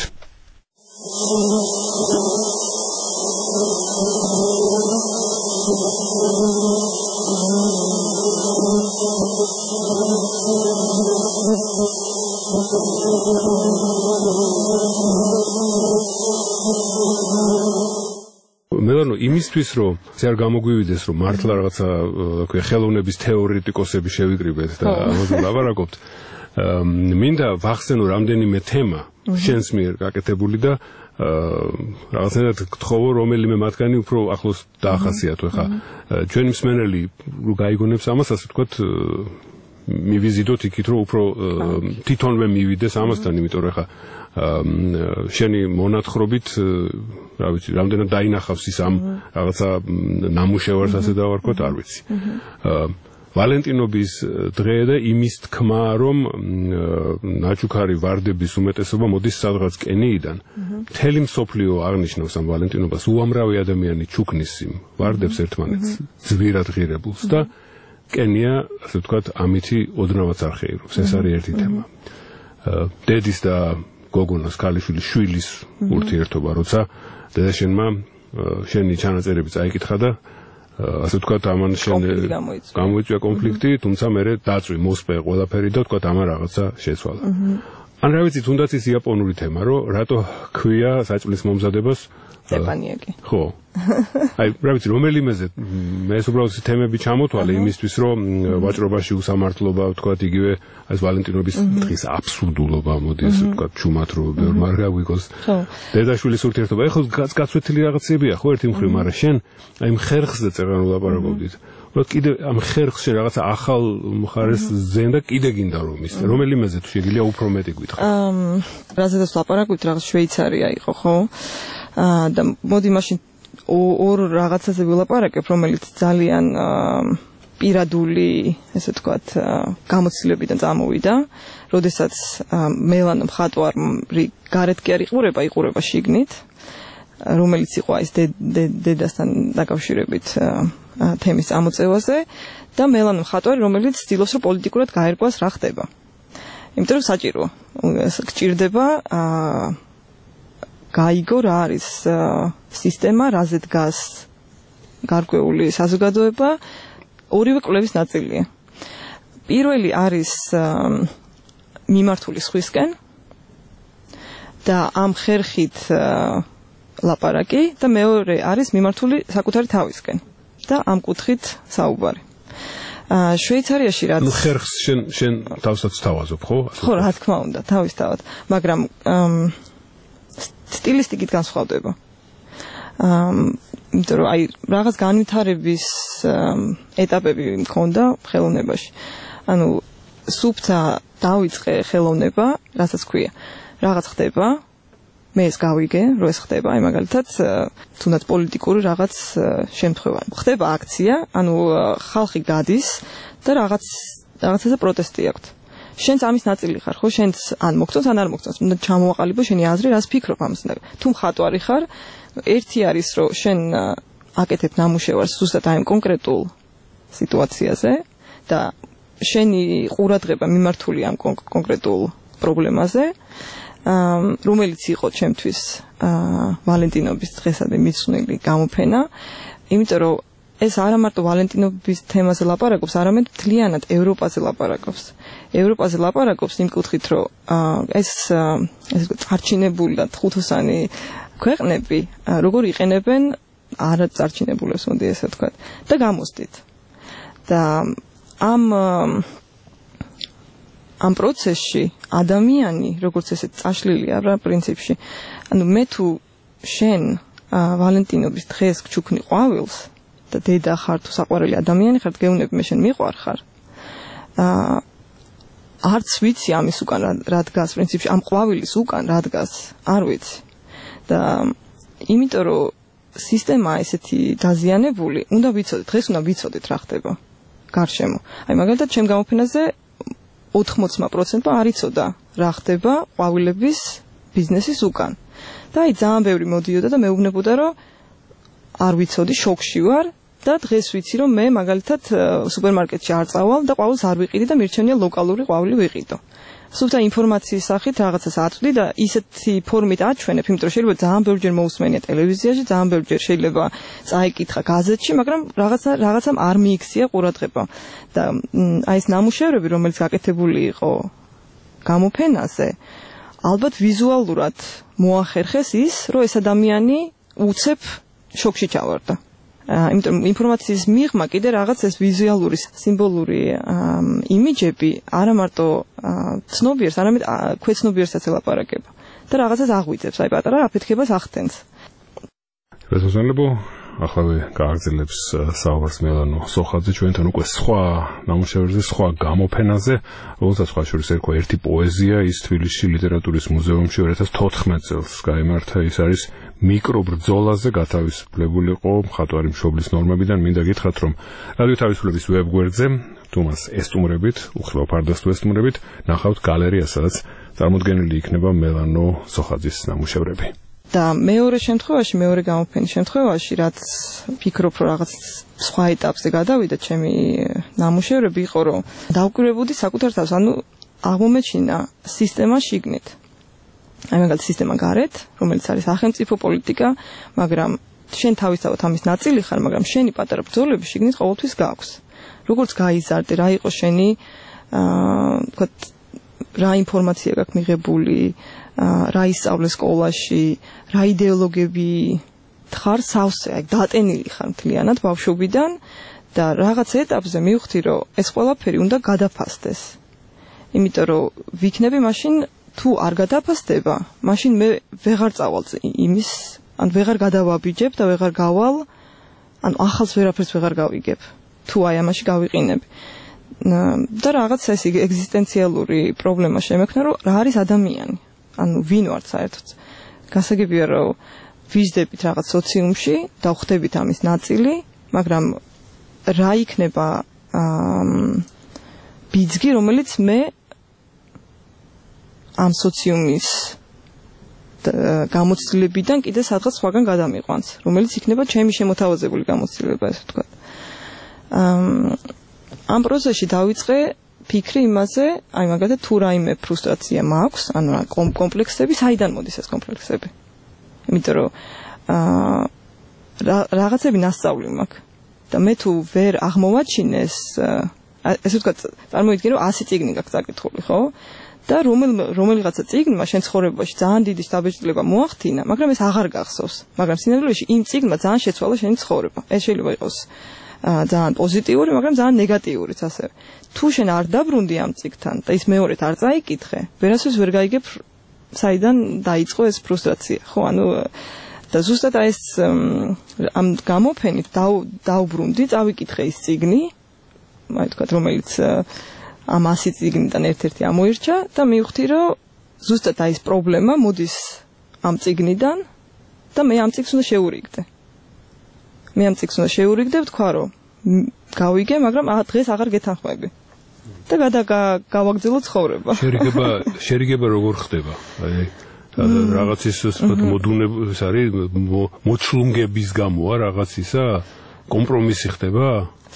მელანო იმისთვის რომ ზე არ გამოგვივიდეს რომ მართლა რაღაცა ხელოვნების თეორეტიკოსები შევიკრიბეთ და ამაზე ლაპარაკობთ მინდა ვახსენო რამდენიმე თემა შენს მიერ გაკეთებული და რაღაცნაირად გთხოვო რომელიმე მათგანი უფრო ახლოს დაახასიათო ხა ჩვენი მსმენელი რო გაიგონებს ამას ასე ვთქვათ მივიზიდოთ იქით რომ უფრო თვითონვე მივიდეს ამასთან იმიტომ რომ ხა შენი მონათხრობით რა ვიცი რამდენად დაინახავს ის ამ რაღაცა ნამუშევარს ასე დავარქვათ არ ვიცი ვალენტინობის დღე და იმის თქმა რომ ნაჩუქარი ვარდების უმეტესობა მოდის სადღაც კენიიდან მთელი მსოფლიო აღნიშნავს ამ ვალენტინობას უამრავი ადამიანი ჩუქნის იმ ვარდებს ერთმანეთს ძვირად ღირებულს და კენია ასე ვთქვათ ამითი ოდნავაც არ ხეირობს ეს არის ერთი თემა დედის და გოგონას ქალიშვილის შვილის ურთიერთობა როცა დედაშენმა შენი ჩანაწერები წაიკითხა და ასე ვთქვათ ამან შენ გამოიწვია კონფლიქტი თუმცა მე დაწვი მოსპე ყველაფერი და ვთქვათ ამან რაღაცა შეცვალა ან რა ვიცი თუნდაც ის იაპონური თემა რომ რატო ქვია საჭმლის მომზადებას სტეპანიაკი. ხო. აი, რა ვიცი, რომელიმეზე მე უბრალოდ თემები ჩამოთვალე იმისთვის, რომ ვაჭრობაში უსამართლობა, ვთქვათ, იგივე ეს ვალენტინობის დღის აბსურდულობა, მოდი ესე ვთქვათ, ჩუმად რო ბევრ მარგა გვიყოს. დედაშვილის ურთიერთობა. ეხლა გაცვეთილი რაღაცებია, ხო, ერთი მხრივ, მაგრამ შენ აი ხერხზე წერან ვლაპარაკობდით. რომ კიდე ამ ხერხში რაღაცა ახალ მხარეს ზენდა კიდე გინდა რომ ის რომელიმეზე თუ შეგიძლია უფრო მეტი გითხრა. რაზედაც ვლაპარაკობთ, რაღაც შვეიცარია იყო, ხო? და მოდი მაშინ ორ რაღაცაზე ვილაპარაკებ, რომელიც ძალიან პირადული, ესე ვთქვათ, გამოცდილებიდან წამოვიდა, როდესაც მელანო მხატვარი გარეთ კი არ იყურება შიგნით, რომელიც იყო ეს დედასთან დაკავშირებით თემის წამოწევაზე და მელანო მხატვარი, რომელიც ცდილობს, რომ პოლიტიკურად გაერკვას რა ხდება. იმიტომ რომ საჭირო გჭირდება გაიგო რა არის სისტემა, რაზე დგას გარკვეული საზოგადოება, ორივე კვლევის ნაწილია. პირველი არის მიმართული სხვისკენ და ამ ხერხით ლაპარაკი და მეორე არის მიმართული საკუთარი თავისკენ და ამ კუთხით საუბარი. შვეიცარიაში რაც ხერხს შენ თავსაც თავაზობ, ხო? ხო, რა თქმა უნდა, თავისთავად, მაგრამ სტილისტიკით განსხვავდება. იმიტომ რომ აი რაღაც განვითარების ეტაპები მქონდა ხელოვნებაში. ანუ სუფთა დავიწყე ხელოვნება, რასაც ქვია. რაღაც ხდება, მე ეს გავიგე, რომ ეს ხდება, აი მაგალითად, თუნდაც პოლიტიკური რაღაც შემთხვევა. ხდება აქცია, ანუ ხალხი გადის და რაღაცაზე პროტესტი აქვს. შენც ამის ნაწილი ხარ, ხო? შენც ან მოგწონს, ან არ მოგწონს. უნდა ჩამოვაყალიბო შენი აზრი, რას ფიქრობ ამას. თუ მხატვარი ხარ, ერთი არის, რომ შენ აკეთებ ნამუშევარს ზუსტად აი კონკრეტულ სიტუაციაზე და შენი ყურადღება მიმართულია ამ კონკრეტულ პრობლემაზე, რომელიც იყო ჩემთვის ვალენტინობის დღესადე მიძღვნილი გამოფენა, იმიტომ რომ ეს არა მარტო ვალენტინობის თემაზე ლაპარაკობს, არამედ მთლიანად ევროპაზე ლაპარაკობს. ევროპაზე ლაპარაკობს იმ კუთხით, რომ ეს წარჩინებული და ხუთოსანი ქვეყნები როგორ იყენებენ არაწარჩინებულებს, მოდი ესე ვთქვათ, და გამოსდით. და ამ პროცესში ადამიანი, როგორც ესე წაშლილია რა პრინციპში, ანუ მე თუ შენ ვალენტინობის დღეს გჩუქნი ყვავილს და დედა ხარ თუ საყვარელი ადამიანი ხარ, გეუბნები მე შენ მიყვარ ხარ. არც ვიცი ამის უკან რა დგას პრინციპში, ამ ყვავილის უკან რა დგას, არ ვიცი. და იმიტომ რომ სისტემა ესეთი დაზიანებული, უნდა ვიცოდეთ, დღეს უნდა ვიცოდეთ რა ხდება გარშემო. აი მაგალითად ჩემ გამოფენაზე 80% არ იცოდა რა ხდება ყვავილების ბიზნესის უკან. და აი ძალიან ბევრი მოდიოდა და მეუბნებოდა რომ არ ვიცოდი, შოკში ვარ და დღეს ვიცი რომ მე მაგალითად სუპერმარკეტში არ წავალ და ყვავილს არ ვიყიდი და მირჩენია ლოკალური ყვავილი ვიყიდო. სულთა ინფორმაციის სახით რაღაცას აწვდი და ისეთი ფორმით აჩვენებ, იმიტომ რომ შეიძლება ძალიან ბევრჯერ მოусმენია ტელევიზიაში, ძალიან ბევრჯერ შეიძლება წაიკითხა გაზეთში, მაგრამ რაღაცამ არ მიიქცია ყურადღება. და აი ეს ნამუშევრები, რომელიც გაკეთებული იყო გამოფენაზე, ალბათ ვიზუალურად მოახერხეს ის, რომ ეს ადამიანი უცებ შოკში ჩავარდა. იმიტომ ინფორმაციის მიღმა კიდე რაღაც ეს ვიზუალური, სიმბოლური იმიჯები არა მარტო ცნობიერს, არამედ ქვეცნობიერსაც ელაპარაკება და რაღაცას აღვიძებს, აი პატარა აფეთქებას ახდენს. რეზონანებო ახლა გააგრძელებს საუბარს მელანო სოხაძე ჩვენთან უკვე სხვა ნამუშევრებზე, სხვა გამოფენაზე, რომელსაც სხვა შორის ერქვა ერთი პოეზია, ის თბილისში ლიტერატურის მუზეუმში 2014 წელს გაიმართა, ის არის მიკრობრძოლაზე გათავისუფლებული იყო მხატვარი მშობლის ნორმებიდან. მინდა გითხრათ, რომ რადიო თავისუფლების ვებგვერდზე თუ მას ესტუმრებით, უხილავ ფარდას თუ ესტუმრებით, ნახავთ გალერეას, სადაც წარმოდგენილი იქნება მელანო სოხაძის ნამუშევრები. და მეორე შემთხვევაში, მეორე გამოფენის შემთხვევაში, რაც ფიქრობ, რომ რაღაც სხვა ეტაპზე გადავიდა ჩემი ნამუშევრები, იყო რომ დავკვირვებოდი საკუთარ თავს, ანუ აღმომეჩინა სისტემა შიგნით. აი მაგალითად სისტემა გარეთ, რომელიც არის სახელმწიფო პოლიტიკა, მაგრამ შენ თავისთავად ამის ნაწილი ხარ, მაგრამ შენი პატარა ბრძოლები შიგნით ყოველთვის გაქვს. როგორც გაიზარდე, რა იყო შენი ვთქვათ, რა ინფორმაცია გაქვს მიღებული, რა ისწავლე სკოლაში, რა იდეოლოგები ხარ სავსე, აი დატენილი ხარ მთლიანად ბავშვობიდან და რაღაც ეტაპზე მივხვდი, რომ ეს ყველაფერი უნდა გადაფასდეს. იმიტომ რომ ვიქნები მაშინ თუ არ გადაფასდება, მაშინ მე ვეღარ წავალ იმის, ან ვეღარ გადავაბიჯებ და ვეღარ გავალ, ან ახალს ვერაფერს ვეღარ გავიგებ. თუ აი ამაში გავიყინები. და რაღაც ეს ეგზისტენციალური პრობლემა შემექნა, რომ რა არის ადამიანი? ანუ ვინ ვართ საერთოდ? გასაგებია, რომ ვიზდებით რაღაც სოციუმში და ხვდებით ამის ნაწილი, მაგრამ რა იქნება ბიძგი, რომელიც მე ამ სოციუმის გამოცდილებიდან კიდე სადღაც სხვაგან გადამიყვანს, რომელიც იქნება ჩემი შემოთავაზებული გამოცდილება, ესე ვთქვათ. ამ პროცესში დავიწყე ფიქრი იმაზე, აი მაგალითად თუ რაიმე ფრუსტრაცია მაქვს, ანუ კომპლექსები, საიდან მოდის ეს კომპლექსები? იმიტომ რომ რაღაცები ნასწავლი მაქვს და მე თუ ვერ აღმოვაჩინეს, ესე ვთქვათ, წარმოვიდგინე რომ 100 წიგნი გაქვს წაკითხული, ხო? და რომელიღაცა წიგნმა შენ ცხოვრებაში ძალიან დიდი შთაბეჭდილება მოახდინა, მაგრამ ეს აღარ გახსოვს. მაგრამ სინამდვილეში იმ წიგნმა ძალიან შეცვალა შენი ცხოვრება. ეს შეიძლება იყოს ძალიან პოზიტიური, მაგრამ ძალიან ნეგატიურიც ასევე. თუ შენ არ დაბრუნდი ამ წიგნთან და ის მეორედ არ წაიკითხე, ვერასდროს ვერ გაიგებ საიდან დაიწყო ეს ფრუსტრაცია, ხო? ანუ და ზუსტად ეს ამ გამოფენით დავბრუნდი, წავიკითხე ის წიგნი, აი თქვა, რომელიც ამ 100 წიგნიდან ერთ-ერთი ამოირჩა და მივხვდი, რომ ზუსტად აი ეს პრობლემა მოდის ამ წიგნიდან და მე ამ წიგნს უნდა შევურიგდე. მე ამ წიგნს უნდა შევურიგდე, ვთქვა, რომ გავიგე, მაგრამ დღეს აღარ გეთანხმები. და გავაგრძელო ცხოვრება. შერიგება როგორ ხდება? აი რაღაც ის მოდუნების არის მოჩლუნგების გამოა რაღაც ისა კომპრომისი ხდება?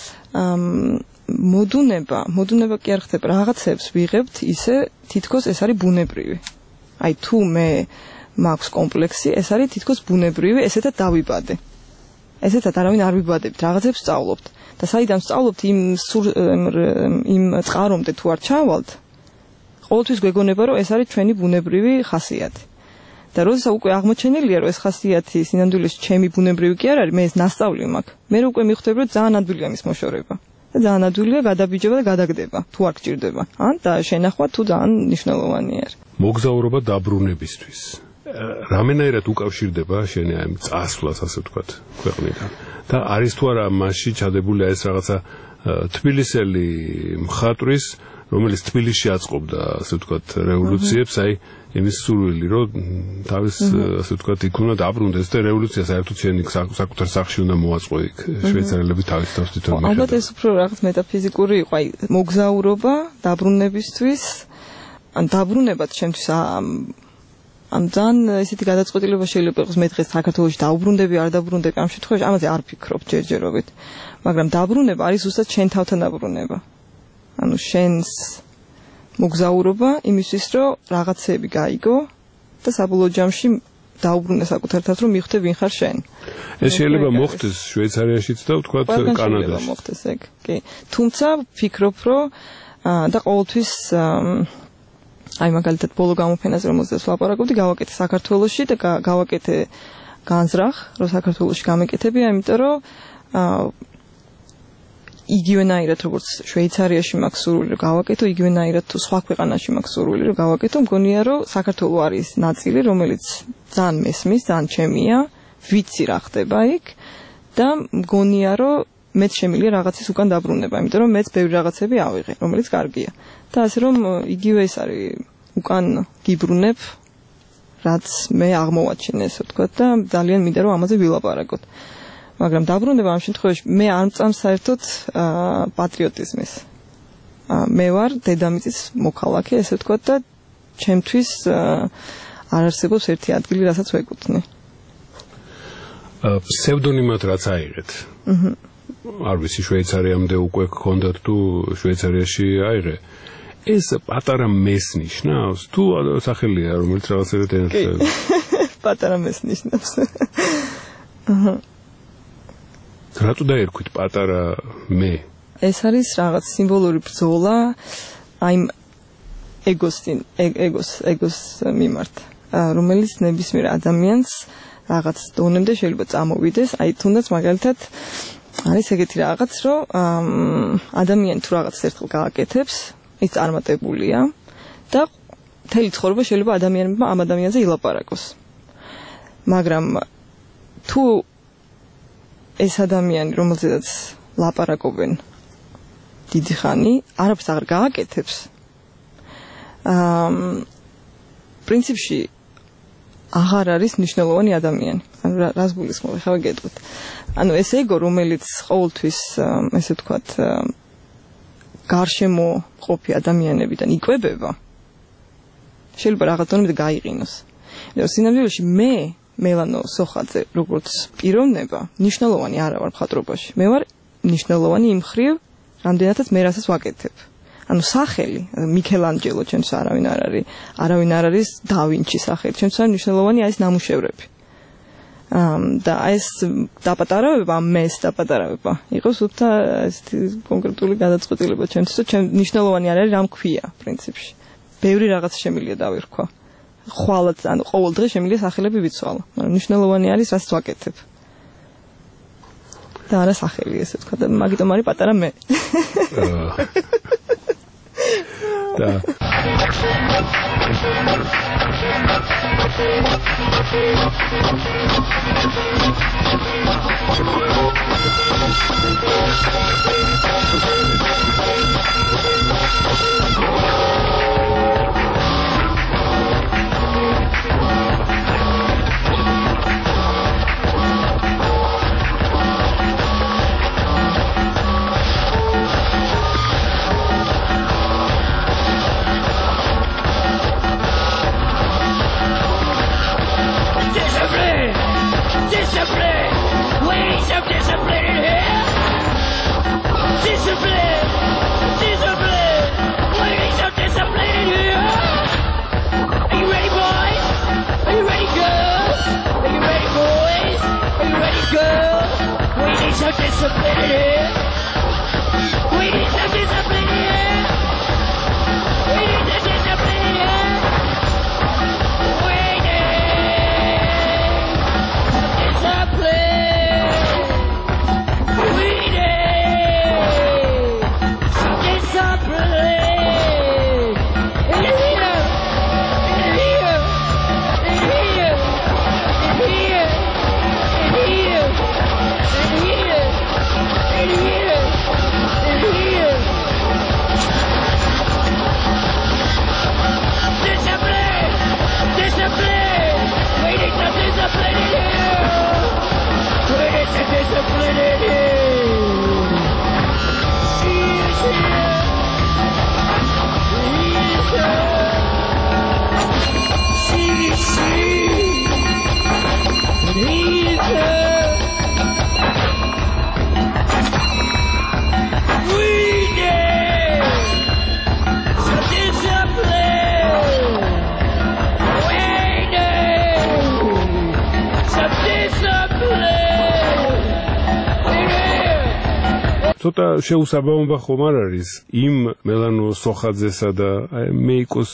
მოდუნება კი არ ხდება, რაღაცებს ვიღებთ ისე თითქოს ეს არის ბუნებრივი. აი თუ მე მაქვს კომპლექსი, ეს არის თითქოს ბუნებრივი, ესეთად დავიბადე. ესეთად არავინ არ ვიბადებით, რაღაცებს სწავლობთ და საიდან სწავლობთ იმ წყარომდე თუ არ ჩავალთ, ყოველთვის გვეგონება, რომ ეს არის ჩვენი ბუნებრივი ხასიათი. და როდესაც უკვე აღმოჩენილია, რომ ეს ხასიათი სინამდვილეში ჩემი ბუნებრივი კი არ არის, მე ეს ნასწავლი მაქვს. მე უკვე მივხვდები, რომ ძალიან ადვილია მის მოშორება. და ძალიან ადვილია გადაბიჯება და გადაგდება, თუ არ გჭირდება. ან და შენახვა თუ ძალიან მნიშვნელოვანია. მოგზაურობა დაბრუნებისთვის. რამენაირად უკავშირდება შენი ამ წასვლას, ასე ვთქვათ, ქვეყნიდან. და არის თუ არა მასში ჩადებული ეს რაღაცა თბილისელი მხატვრის, რომელიც თბილისში აწყობდა, ასე ვთქვათ, რევოლუციებს, აი იმის სურვილი, რომ თავის, ასე ვთქვათ, იქ უნდა დაბრუნდეს და რევოლუცია საერთოდ შენი საკუთარ სახლში უნდა მოაწყო იქ შვეიცარიელები თავის თავს თვითონ მიხედავენ. ალბათ ეს უფრო რაღაც მეტაფიზიკური იყო, აი მოგზაურობა დაბრუნებისთვის, ან დაბრუნებად ჩემთვის ამ ძალიან ესეთი გადაწყვეტილება შეიძლება იყოს, მე დღეს საქართველოში დავბრუნდები, არ დავბრუნდები, ამ შემთხვევაში ამაზე არ ვფიქრობ ჯერჯერობით. მაგრამ დაბრუნება არის ზუსტად შენ თავთან დაბრუნება. ანუ შენს მოგზაურობა იმისთვის, რომ რაღაცები გაიგო და საბოლოო ჯამში დაუბრუნე საკუთარ თავს, რომ მიხვდე ვინ ხარ შენ. ეს შეიძლება მოხდეს შვეიცარიაშიც და ვთქვათ კანადაში. მოხდეს ეგ. კი. თუმცა ვფიქრობ, რომ და ყოველთვის აი მაგალითად ბოლო გამოფენაზე რომელზეც ვლაპარაკობდი, გავაკეთე საქართველოში და გავაკეთე განზრახ, რომ საქართველოში გამეკეთებია, იმიტომ რომ იგივენაირად როგორც შვეიცარიაში მაქვს სურვილი რომ გავაკეთო, იგივენაირად თუ სხვა ქვეყანაში მაქვს სურვილი რომ გავაკეთო, მგონია რომ საქართველო არის ნაწილი, რომელიც ძალიან მესმის, ძალიან ჩემია, ვიცი რა ხდება იქ და მგონია რომ მეც შემიძლია რაღაცის უკან დაბრუნება, იმიტომ რომ მეც ბევრი რაღაცები ავიღე, რომელიც კარგია. და ასე რომ იგივე ეს არის უკან გიბრუნებ, რაც მე აღმოვაჩინე, ესე ვთქვათ და ძალიან მინდა რომ ამაზე ვილაპარაკოთ. მაგრამ დაბრუნება ამ შემთხვევაში მე არ მწამს საერთოდ პატრიოტიზმის. მე ვარ დედამიწის მოქალაქე, ესე ვთქვათ და ჩემთვის არ არსებობს ერთი ადგილი, რასაც ვეკუთვნი. ფსევდონიმად რაც აიღეთ. არ ვიცი შვეიცარიამდე უკვე გქონდათ თუ შვეიცარიაში აიღე. ეს პატარა მეს ნიშნავს თუ სახელია რომელიც რაღაცებით ენათება? პატარა მეს ნიშნავს. რატო დაერქვით პატარა მე? ეს არის რაღაც სიმბოლური ბრძოლა აი ეგოს მიმართ. რომელიც ნებისმიერ ადამიანს რაღაც დონემდე შეიძლება წამოვიდეს, აი თუნდაც მაგალითად არის ეგეთი რაღაც, რომ ადამიანი თუ რაღაც ერთხელ გააკეთებს, ის წარმატებულია და მთელი ცხოვრება შეიძლება ადამიანებმა ამ ადამიანზე ილაპარაკოს. მაგრამ თუ ეს ადამიანი, რომელზედაც ლაპარაკობენ დიდი ხანი, არაფერს აღარ გააკეთებს, პრინციპში აღარ არის მნიშვნელოვანი ადამიანი. ანუ რას გულისხმობ, ხავე გეტყვით. ანუ ეს ეგო, რომელიც ყოველთვის, ესე ვთქვათ, გარშემო ყოფი ადამიანებიდან იკვებება, შეიძლება რაღაც დონემდე გაიყინოს. რომ სინამდვილეში მე მელანო სოხაძე, როგორც პიროვნება, მნიშვნელოვანი არა ვარ მხატვრობაში. მე ვარ მნიშვნელოვანი იმ ხრივ, რამდენადაც მე რასაც ვაკეთებ. ანუ სახელი, მიქელანჯელო ჩემს არავინ არ არის და ვინჩი სახელი, ჩემს არის მნიშვნელოვანი ეს ნამუშევრები. და ეს დაპატარავება, მეს დაპატარავება, იყოს უბრალოდ ესეთი კონკრეტული გადაწყვეტილება ჩემთვის, რომ მნიშვნელოვანი არ არის რამ ქვია პრინციპში. ბევრი რაღაც შემიძლია დავირქვა. ხვალაც, ანუ ყოველ დღე შემიძლია სახელები ვიცვალო, მაგრამ მნიშვნელოვანი არის რაც ვაკეთებ. და არა სახელი, ესე ვთქვა, და მაგიტომ არის პატარა მე. და ცოტა შეუსაბამობა ხომ არ არის იმ მელანო სოხაძესა და მეიკოს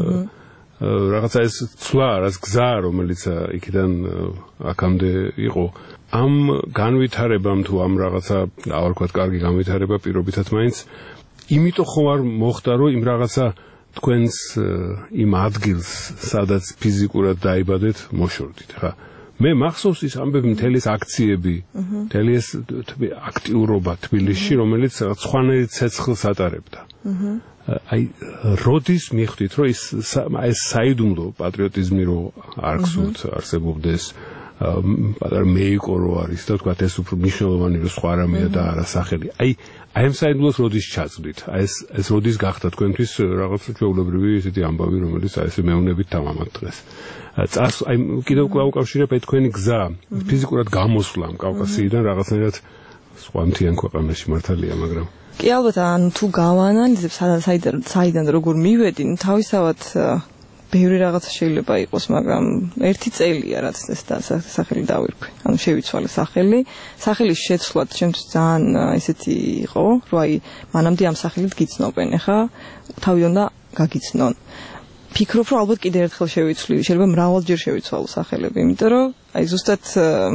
რაღაცა ეს ცვლა, რაც გზა, რომელიც იქიდან აქამდე იყო, ამ განვითარებამ თუ ამ რაღაცა, აღარ ვთქვათ, კარგი განვითარება პირობითად მაინც, იმიტომ ხომ არ მოხდა, რომ იმ რაღაცა თქვენს იმ ადგილს, სადაც ფიზიკურად დაიბადეთ, მოშორდით, ხა? მე მახსოვს ის ამბები, მთელი ეს აქციები, მთელი ეს აქტიურობა თბილისში, რომელიც სხვანაირ ცეცხლს ატარებდა. აი, როდის მიხვდით, რომ ეს საიდუმლო პატრიოტიზმი რო არ გსურთ, არსებობდეს, პატარა მეიკო რო არის და თქვათ ეს უფრო მნიშვნელოვანი რო სხვა რამეა და არა სახელი. აი ამ საიდუმლოს როდის ჩაწვდით? აი ეს როდის გახდა თქვენთვის რაღაც ჩვეულებრივი ესეთი ამბავი, რომელიც აი ესე მეუნებით დავამატ დღეს. აი კიდევ უკავშირებ აი თქვენი გზა ფიზიკურად გამოსვლა კავკასიიდან რაღაცნაირად სხვა მთიან ქვეყანაში მართალია, მაგრამ კი ალბათ, ან თუ გავაანალიზებ საიდან როგორ მივედი, თავისთავად ბევრი რაღაცა შეიძლება იყოს, მაგრამ ერთი წელია რაც ეს სახელი დავირქვი. ანუ შევიცვალე სახელი. სახელის შეცვლად ჩემთვის ძალიან ესეთი იყო, რომ აი მანამდე ამ სახელით გიცნობენ, ეხა თავი უნდა გაგიცნონ. ფიქრობ, რომ ალბათ კიდევ ერთხელ შევიცვლი, შეიძლება მრავალჯერ შევიცვალო სახელები, იმიტომ რომ აი ზუსტად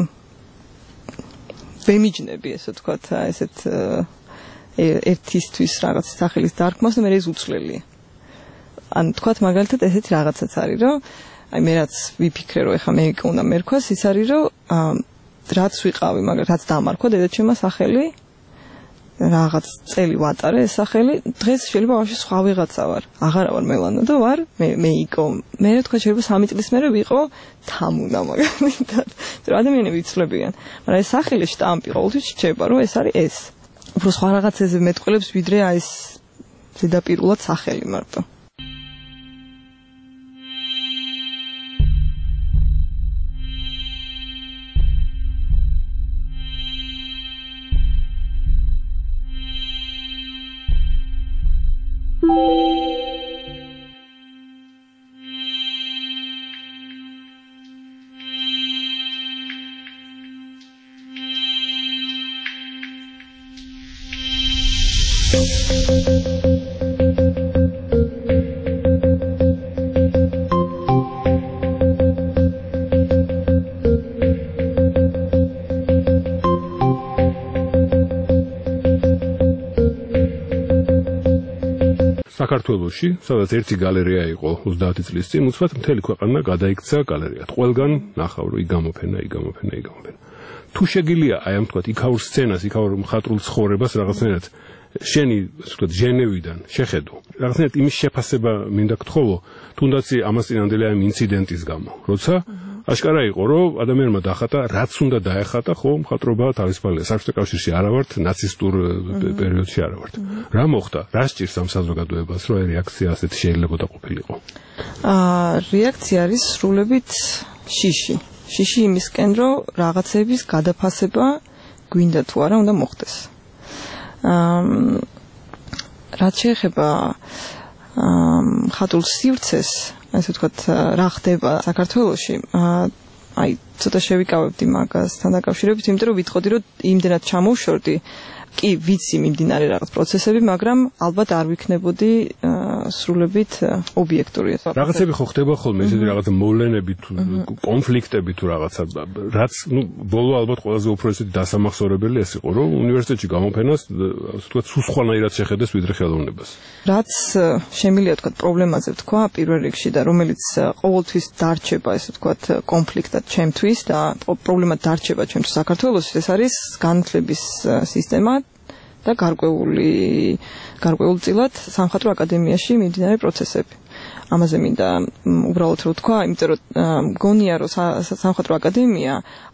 ვემიჯნები, ესე ვთქვათ, ესეთ ერთისთვის რაღაც სახელის დარქმას და მე ეს უცვლელია. ან ვთქვათ მაგალითად ესეთი რაღაცაც არის, რომ აი მე რაც ვიფიქრე, რომ ეხლა მე უნდა მერქვას, ის არის, რომ რაც ვიყავი, მაგრამ რაც დამარქვა დედაჩემმა სახელი, რაღაც წელი ვატარე ეს სახელი, დღეს შეიძლება ვაში სხვა ვიღაცა ვარ. აღარა ვარ მელანა და ვარ მეიკო. მე თქვა შეიძლება 3 წლის მერე ვიყო თამუნა მაგალითად. რომ ადამიანები იცვლებიან. მაგრამ ეს სახელი შტამპი ყოველთვის რჩება, რომ ეს არის ეს. უფრო სხვა რაღაცაზე მეტყველებს ვიდრე აი ეს ზედაპირულად სახელი მარტო. საქართველოში, სადაც ერთი გალერეა იყო 30 წლის წინ, უცბად მთელი ქვეყანა გადაიქცა გალერეად. ყველგან ნახავ, რომ იგამოფენა. თუ შეგიძლია აი ამ თქვათ იქაურ სცენას, იქაურ მხატვრულ ცხოვრებას რაღაცნაირად შენი, ასე ვთქვათ, ჟენევიდან შეხედო. რაღაცნაირად იმის შეფასება მინდა გთხოვო, თუნდაც ამას წინანდელი ამ ინციდენტის გამო, როცა აშკარა იყო, რომ ადამიანმა დახატა, რაც უნდა დაეხატა, ხო, მხატვრობა თავისუფალია. საბჭოთა კავშირში არა ვართ, ნაცისტურ პერიოდში არა ვართ. რა მოხდა? რა სჭირს ამ საზოგადოებას, რომ რეაქცია ასეთი შეიძლება ყოფილიყო? რეაქცია არის სრულებით შიში. შიში იმისკენ, რომ რაღაცების გადაფასება გვინდა თუ არა უნდა მოხდეს. რაც შეეხება მხატვრულ სივრცეს, ასე ვთქვათ, რა ხდება საქართველოში, აი ცოტა შევიკავებდი მაგასთან დაკავშირებით, იმიტომ რომ ვიტყოდი, რომ იმდენად ჩამოვშორდი, კი ვიცი მიმდინარე რაღაც პროცესები, მაგრამ ალბათ არ ვიქნებოდი სრულებით ობიექტური. რაღაცები ხო ხდება ხოლმე, ესეთი რაღაც მოვლენები თუ კონფლიქტები თუ რაღაცა, რაც ბოლო ალბათ ყველაზე უფრო ესეთი დასამახსოვრებელი ეს იყო, რომ უნივერსიტეტში გამოფენას, ასე ვთქვათ, სულ სხვანაირად შეხედეს ვიდრე ხელოვნებას. რაც შემიძლია ვთქვათ პრობლემაზე ვთქვა პირველ რიგში და რომელიც ყოველთვის დარჩება, ესე ვთქვათ, კონფლიქტად ჩემთვის და პრობლემად დარჩება ჩემთვის საქართველოში, ეს არის განათლების სისტემა და გარკვეულწილად სამხატვრო აკადემიაში მიმდინარე პროცესები. ამაზე მინდა უბრალოდ რომ ვთქვა, იმიტომ რომ მგონია რომ სამხატვრო აკადემია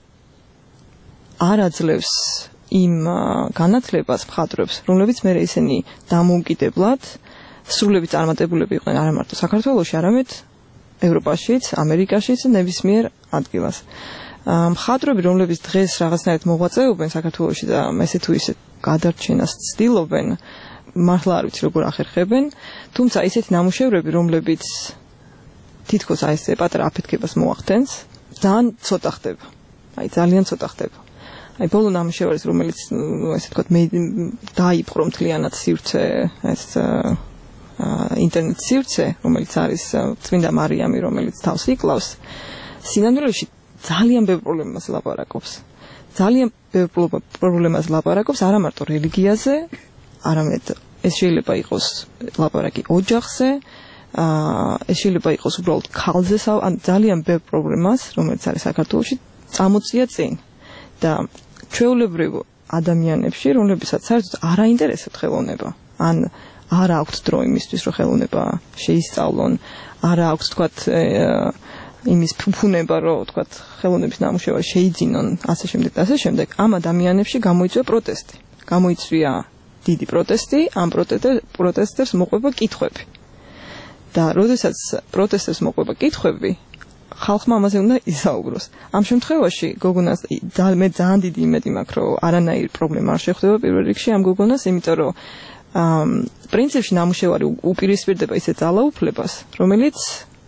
არ აძლევს იმ განათლებას მხატვრებს, რომლებიც მე ისინი დამოუკიდებლად სრულებით წარმატებულები იყვნენ არა მარტო საქართველოში, არამედ ევროპაშიც, ამერიკაშიც, ნებისმიერ ადგილას. მხატვრები, რომლებიც დღეს რაღაცნაირად მოღვაწეობენ საქართველოში და ესე თუ ისე გადარჩენას ცდილობენ, მართლა არ ვიცი როგორ ახერხებენ, თუმცა ისეთი ნამუშევრები, რომლებიც თითქოს აი ეს პატარა აფეთქებას მოახდენს, ძალიან ცოტა ხდება. აი ძალიან ცოტა ხდება. აი ბოლო ნამუშევარი, რომელიც ესე ვთქვათ, მე დაიპყრო მთლიანად სივრცე, ეს ინტერნეტ სივრცე, რომელიც არის წმინდა მარიამი, რომელიც თავს იკლავს, სინამდვილეში ძალიან ბევრ პრობლემას ლაპარაკობს. ძალიან ბევრ პრობლემას ლაპარაკობს არა მარტო რელიგიაზე, არამედ ეს შეიძლება იყოს ლაპარაკი ოჯახზე, ეს შეიძლება იყოს უბრალოდ ქალზე, ან ძალიან ბევრ პრობლემას, რომელიც არის საქართველოში, წამოწია წინ. და ჩვეულებრივ ადამიანებში, რომლებსაც საერთოდ არ აინტერესებთ ხელოვნება, ან არ აქვთ დრო იმისთვის, რომ ხელოვნება შეისწავლონ, არ აქვთ თქვათ იმის ფუფუნება, რომ თქვათ ხელოვნების ნამუშევარი შეიძინონ, ასე შემდეგ და ასე შემდეგ, ამ ადამიანებში გამოიწვია პროტესტი. გამოიწვია დიდი პროტესტი, ამ პროტესტებს მოყვება კითხვები. და როდესაც პროტესტებს მოყვება კითხვები, ხალხმა ამაზე უნდა ისაუბროს. ამ შემთხვევაში გოგონას მე ძალიან დიდი იმედი მაქვს, რომ არანაირი პრობლემა არ შეხვდება პირველ რიგში ამ გოგონას, იმიტომ რომ პრინციპში ნამუშევარი უპირისპირდება ისეთ ძალაუფლებას, რომელიც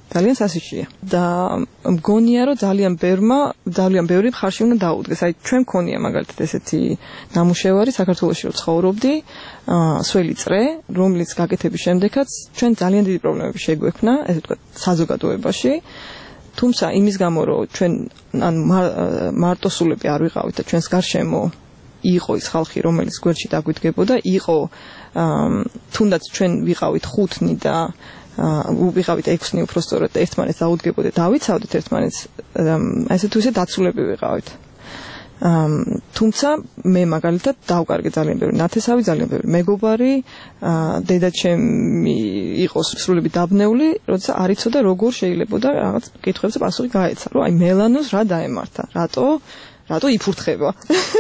ძალიან სასიშვია და მგონია რომ ძალიან ბევრი მხარში უნდა დაუდგეს. აი ჩვენ მქონია მაგალითად ესეთი ნამუშევარი საქართველოში რომ ცხოვრობდი, სველი წრე, რომლის გაკეთების შემდეგაც ჩვენ ძალიან დიდი პრობლემები შეგვექმნა, ესე ვთქვათ, საზოგადოებაში. თუმცა იმის გამო რომ ჩვენ მარტოსულები არ ვიყავით და ჩვენს გარშემო იყო ის ხალხი, რომელიც გვერდში დაგვიდგებოდა, იყო თუნდაც ჩვენ ვიყავით 5-ნი და ვიყავით 6-ნი უпростоრად და ერთმანეთს დაუდგებოდეთ, დავიცავდით ერთმანეთს, ესე თუ ისე დაცულები ვიყავით. თუმცა მე მაგალითად დავკარგე ძალიან ბევრი ნათესავი, ძალიან ბევრი მეგობარი, დედაჩემი იყო სრულებით დაბნეული, როცა არ იცოდა როგორ შეიძლებოდა რაღაც კითხვებზე პასუხი გაეცა, რომ აი მელანოს რა დაემართა, რატო იფურთხება.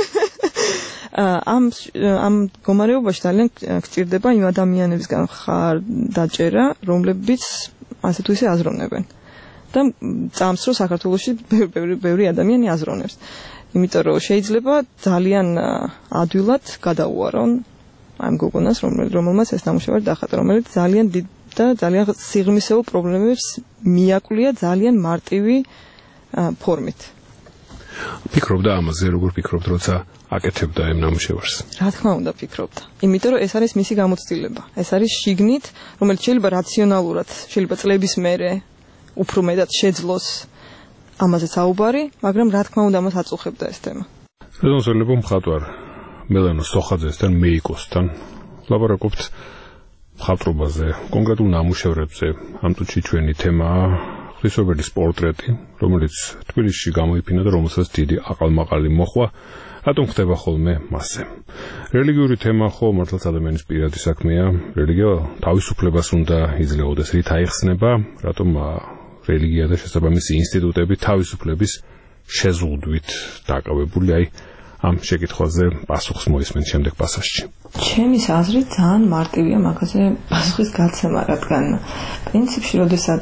ამ მდგომარეობაში ძალიან გჭირდება იმ ადამიანებისგან მხარდაჭერა, რომლებიც ასე თუ ისე აზროვნებენ. და წამს რომ საქართველოში ბევრი ადამიანი აზროვნებს. იმიტომ რომ შეიძლება ძალიან ადვილად გადაუარონ ამ გოგონას, რომელმაც ეს ნამუშევარი დახატა, რომელიც ძალიან დიდ და ძალიან სიღრმისეულ პრობლემებს მიაკვლია ძალიან მარტივი ფორმით. ფიქრობდა ამაზე, როგორ ფიქრობთ, როცა აკეთებდა ამ ნამუშევარს? რა თქმა უნდა ფიქრობდა. იმიტომ რომ ეს არის მისი გამოცდილება. ეს არის შიგნით, რომელიც შეიძლება რაციონალურად, შეიძლება წლების მერე უფრო მეტად შეძლოს ამაზე საუბარი, მაგრამ რა თქმა უნდა მას აწუხებდა ეს თემა. რეზონსოლებო მხატვარ მელანო სოხაძესთან, მეიკოსთან ლაპარაკობთ მხატვრობაზე, კონკრეტულ ნამუშევრებზე. ამ წუთში ჩვენი თემაა ღვთისმშობელის პორტრეტი, რომელიც თბილისში გამოიფინა და რომელსაც დიდი აყალმაყალი მოხვა. რატომ ხდება ხოლმე მასზე? რელიგიური თემა ხო მართლაც ადამიანის პირადი საქმეა. რელიგია თავისუფლებას უნდა იძლეოდეს, რით აიხსნება, რატომ რელიგია და შესაბამისი ინსტიტუტები თავისუფლების შეზღუდვით დაკავებული. აი ამ შეკითხვაზე პასუხს მოისმენთ შემდეგ პასაჟში. ჩემი აზრით ძალიან მარტივია მაგაზე პასუხის გაცემა, რადგან პრინციპში, როდესაც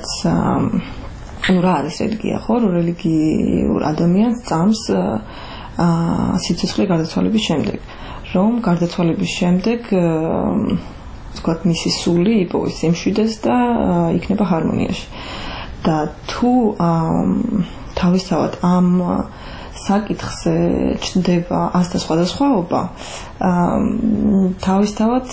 რა არის რელიგია, ხო, რელიგიურ ადამიანს წამს სიცოცხლე გარდაცვალების შემდეგ, რომ გარდაცვალების შემდეგ ვთქვათ მისი სული იპოვის სიმშვიდეს და იქნება ჰარმონიაში. და თუ თავისთავად ამ საკითხზე ჩნდება ასთა სხვადასხვაობა, თავისთავად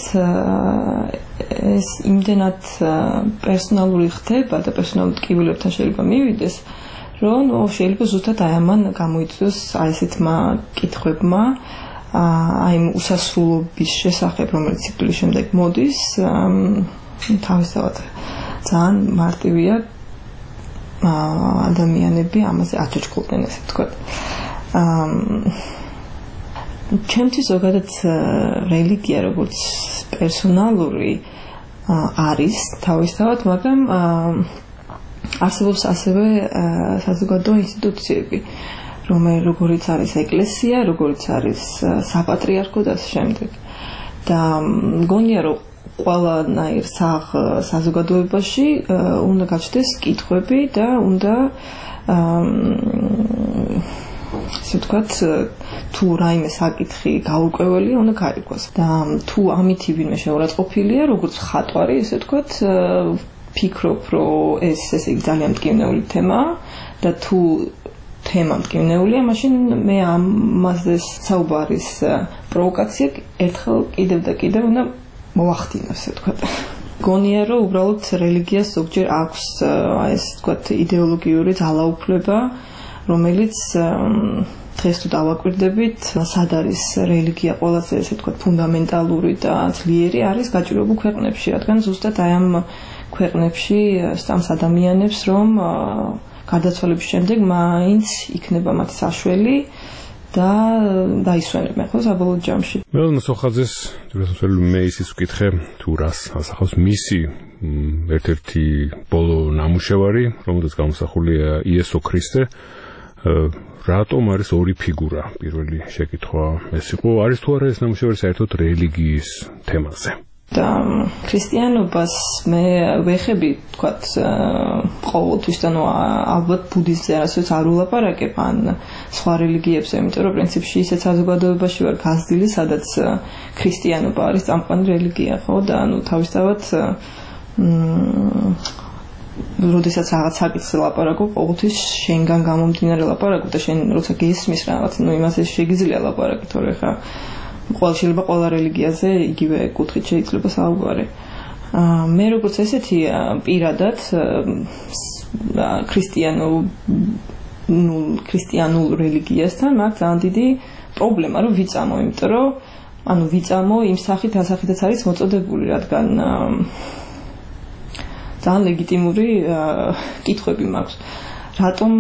ეს იმდენად პერსონალური ხდება და პერსონალურ ტკივილებთან შეიძლება მივიდეს, რომ შეიძლება ზუსტად აი ამან გამოიწვიოს აი ესეთმა კითხვებმა, აი იმ უსასრულობის შესახებ, რომელიც სიკვდილის შემდეგ მოდის, თავისთავად ძალიან მარტივია ადამიანები ამაზე აჩოჩქულდნენ, ესე ვთქვათ. ჩემთვის ზოგადად რელიგია როგორც პერსონალური არის თავისთავად, მაგრამ არსებობს ასევე საზოგადო ინსტიტუციები, როგორიც არის ეკლესია, როგორიც არის საპატრიარქო და ასე შემდეგ. და მგონია რომ ყველანაირ საზოგადოებაში უნდა გაჩნდეს კითხვები და უნდა ასე ვთქვათ, თუ რაიმე საკითხი გაურკვეველი უნდა გაიგოს. და თუ ამით ვინმე შეურაცხყოფილია, როგორც ხატვარი, ესე ვთქვათ, ფიქრობ, რომ ეს ესე ძალიან მტკივნეული თემაა და თუ თემა მტკივნეულია, მაშინ მე ამაზე საუბარის პროვოკაცია ერთხელ კიდევ და კიდევ უნდა მოვახდინოს, ასე ვთქვათ. გონია რომ უბრალოდ რელიგიას ზოგჯერ აქვს ეს ვთქვათ იდეოლოგიური ძალაუფლება, რომელიც დღეს თუ დავაკვირდებით, სად არის რელიგია ყველაზე ესე ვთქვათ ფუნდამენტალური და ძლიერი არის გაჭირვებულ ქვეყნებში, რადგან ზუსტად აი ამ ქვეყნებში სტამს ადამიანებს, რომ გარდაცვალების შემდეგ მაინც იქნება მათი საშველი და დაისვენებენ ხო საბოლოო ჯამში. მელანო სოხაძეს მეისის ვკითხე თუ რას ასახავს მისი ერთ-ერთი ბოლო ნამუშევარი, რომელზეც გამოსახულია იესო ქრისტე. რატომ არის ორი ფიგურა? პირველი შეკითხვა ეს იყო, არის თუ არა ეს ნამუშევარი საერთოდ რელიგიის თემაზე? და ქრისტიანობას მე ვეხები, თქვათ, ყოველთვის და ალბათ ბუდიზმზე არასოდეს არ ვლაპარაკებ ან სხვა რელიგიებზე, იმიტომ რომ პრინციპში ისეთ საზოგადოებაში ვარ გაზრდილი, სადაც ქრისტიანობა არის წამყვანი რელიგია, ხო? და თავისთავად როდესაც რაღაც საკითხზე ლაპარაკობ, ყოველთვის შენგან გამომდინარე ლაპარაკობ და შენ როცა გესმის რაღაც, იმაზე შეგიძლია ლაპარაკი, თორე ხა შეიძლება ყველა რელიგიაზე იგივე კუთხით შეიძლება საუბარი. მე როგორც ესეთი პირადად ქრისტიანულ რელიგიასთან მაქვს ძალიან დიდი პრობლემა, რომ ვიწამო, იმიტომ რომ ვიწამო იმ სახით, ასახითაც არის მოწოდებული, რადგან ძალიან ლეგიტიმური კითხვები მაქვს. რატომ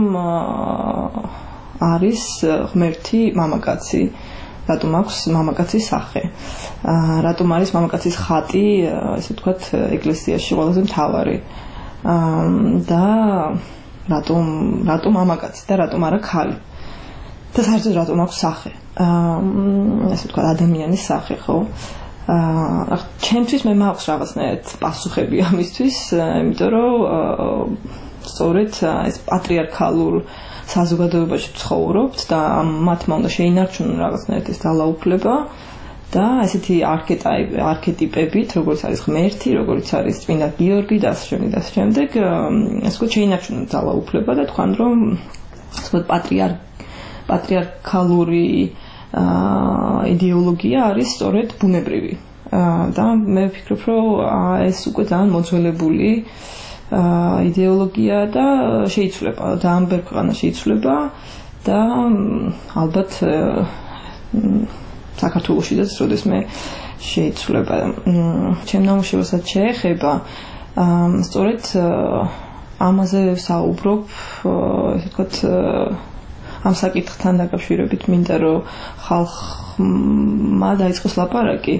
არის ღმერთი მამაკაცი? რატომ აქვს მამაკაცის სახე? რატომ არის მამაკაცის ხატი, ესე ვთქვათ, ეკლესიაში ყველაზე მთავარი? და რატომ მამაკაცი და რატომ არა ქალი? და საერთოდ რატომ აქვს სახე? ესე ვთქვათ, ადამიანის სახე, ხო? ჩემთვის მე მაქვს რაღაცნაირად პასუხები ამისთვის, იმიტომ რომ სწორედ ეს პატრიარქალურ საზოგადოებაში ცხოვრობთ და მათმა უნდა შეინარჩუნონ რაღაცნაირად ეს ძალაუფლება და ესეთი არქეტიპებით, როგორც არის ღმერთი, როგორც არის წმინდა გიორგი და ასე შემდეგ, ასე ვთქვათ, შეინარჩუნონ ძალაუფლება და თქვენ რომ ასე ვთქვათ, პატრიარქალური იდეოლოგია არის სწორედ ბუნებრივი. და მე ვფიქრობ, რომ ეს უკვე ძალიან მოძველებული იდეოლოგია და შეიცვლება, ძალიან ბევრ ქვეყანაში იცვლება და ალბათ საქართველოშიც როდესმე შეიცვლება. ჩემ ნამუშევარსაც შეეხება სწორედ ამაზე საუბრობ, ესე ვთქვათ, ამ საკითხთან დაკავშირებით მინდა რომ ხალხმა დაიწყოს ლაპარაკი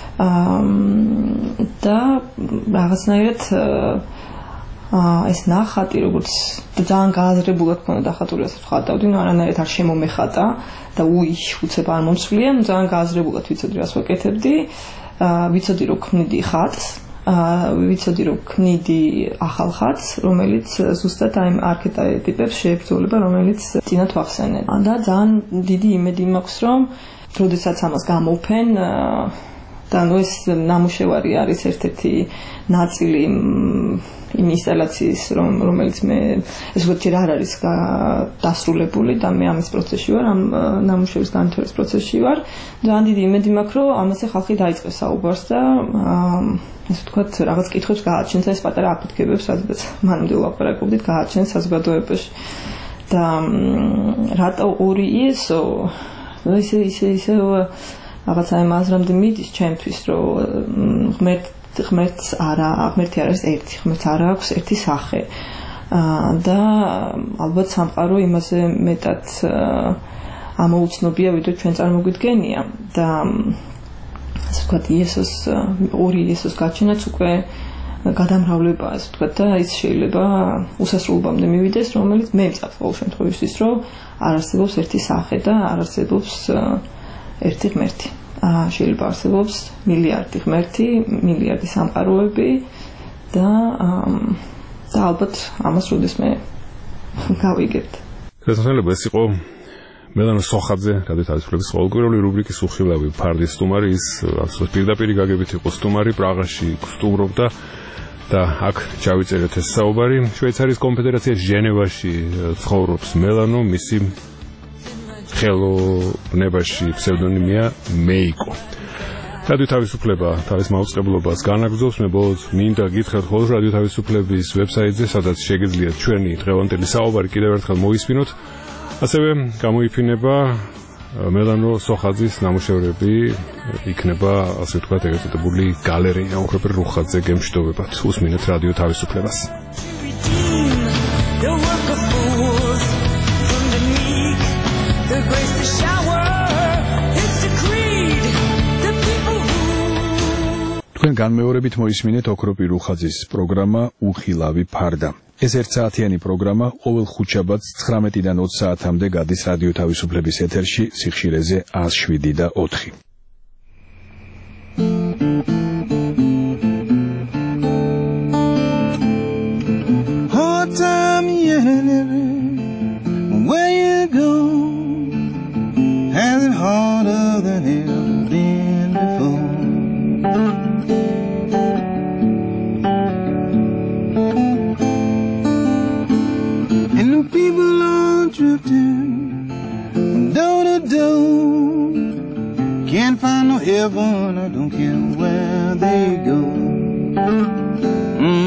და რაღაცნაირად ეს ნახატი როგორც ძალიან გააზრებულად ქონდა დახატული, ასე ვხატავდი, არანაირად არ შემომეხატა და უცებ არ მომსვლია, ძალიან გააზრებულად ვიცოდი რას ვაკეთებდი, ვიცოდი რომ ქმნიდი ხატს, ვიცოდი რომ ქმნიდი ახალ ხატს, რომელიც ზუსტად აი არქეტიპებს შეებრძოლება, რომელიც წინათ ვახსენე. და ძალიან დიდი იმედი მაქვს, რომ როდესაც ამას გამოვფენ და ეს ნამუშევარი არის ერთ-ერთი ნაწილი იმ ინსტალაციის, რომელიც მე ეს ვთქვი არ არის დასრულებული და მე ამის პროცესში ვარ, ამ ნამუშევრის განვითარების პროცესში ვარ. ძალიან დიდი იმედი მაქვს, რომ ამაზე ხალხი დაიწყებს საუბარს და ესე ვთქვათ, რაღაც კითხვებს გააჩენს ეს პატარა აფეთქებებს, სადაც მანამდე ვლაპარაკობდით, გააჩენს საზოგადოებაში. და რატო ორი ISO? ისე რაღაცა იმ აზრამდე მიდის ჩემთვის, რომ ღმერთი არის ერთი, ღმერთს არ აქვს ერთი სახე. და ალბათ სამყარო იმაზე მეტად ამოუცნობია, ვიდრე ჩვენ წარმოგვიდგენია და ასე ვთქვათ, ორი იესოს გაჩენაც უკვე გადამრავლებაა, ასე ვთქვათ, და ის შეიძლება უსასრულობამდე მივიდეს, რომელიც მე მწავ ყოველ შემთხვევაში, რომ არ არსებობს ერთი სახე და არ არსებობს ერთი ღმერთი. შეიძლება არსებობს მილიარდი ღმერთი, მილიარდი სამყაროები და ალბათ ამას როდესმე გავიგებთ. შესაძლოა ეს იყო მელანო სოხაძე, რადიო თავისუფლების ყოველკვირეული რუბრიკის უხილავი ფარდის სტუმარი, ის absolut პირდაპირ გაგებით იყო სტუმარი, პრაღაში სტუმრობდა და აქ ჩავიწერეთ ეს საუბარი. შვეიცარიის კონფედერაციის ჟენევაში ცხოვრობს მელანო, მისი ხელოვნებაში ფსევდონიმია მეიკო. რადიო თავისუფლება თავის მაუწყებლობას განაგრძობს. მე ბოლოს მინდა გითხრათ ხოლმე რადიო თავისუფლების ვებსაიტზე, სადაც შეგიძლიათ ჩვენი დღევანდელი საუბარი კიდევ ერთხელ მოისმინოთ. ასევე გამოიფინება მელანო სოხაძის ნამუშევრები, იქნება ასე ვთქვათ, ეგრეთ წოდებული გალერეა უხრებერ რუხაძე გემშვიდობებად. უსმინეთ რადიო თავისუფლებას. თქვენ განმეორებით მოისმინეთ ოქროპი რუხაძის პროგრამა უხილავი ფარდა. ეს ერთსაათიანი პროგრამა ყოველ ხუთშაბათს 19-დან 20 საათამდე გადის რადიო თავისუფლების ეთერში სიხშირეზე 107 და 4. Hard time where you go has it harder than ever been before. find no heaven, I don't care where they go.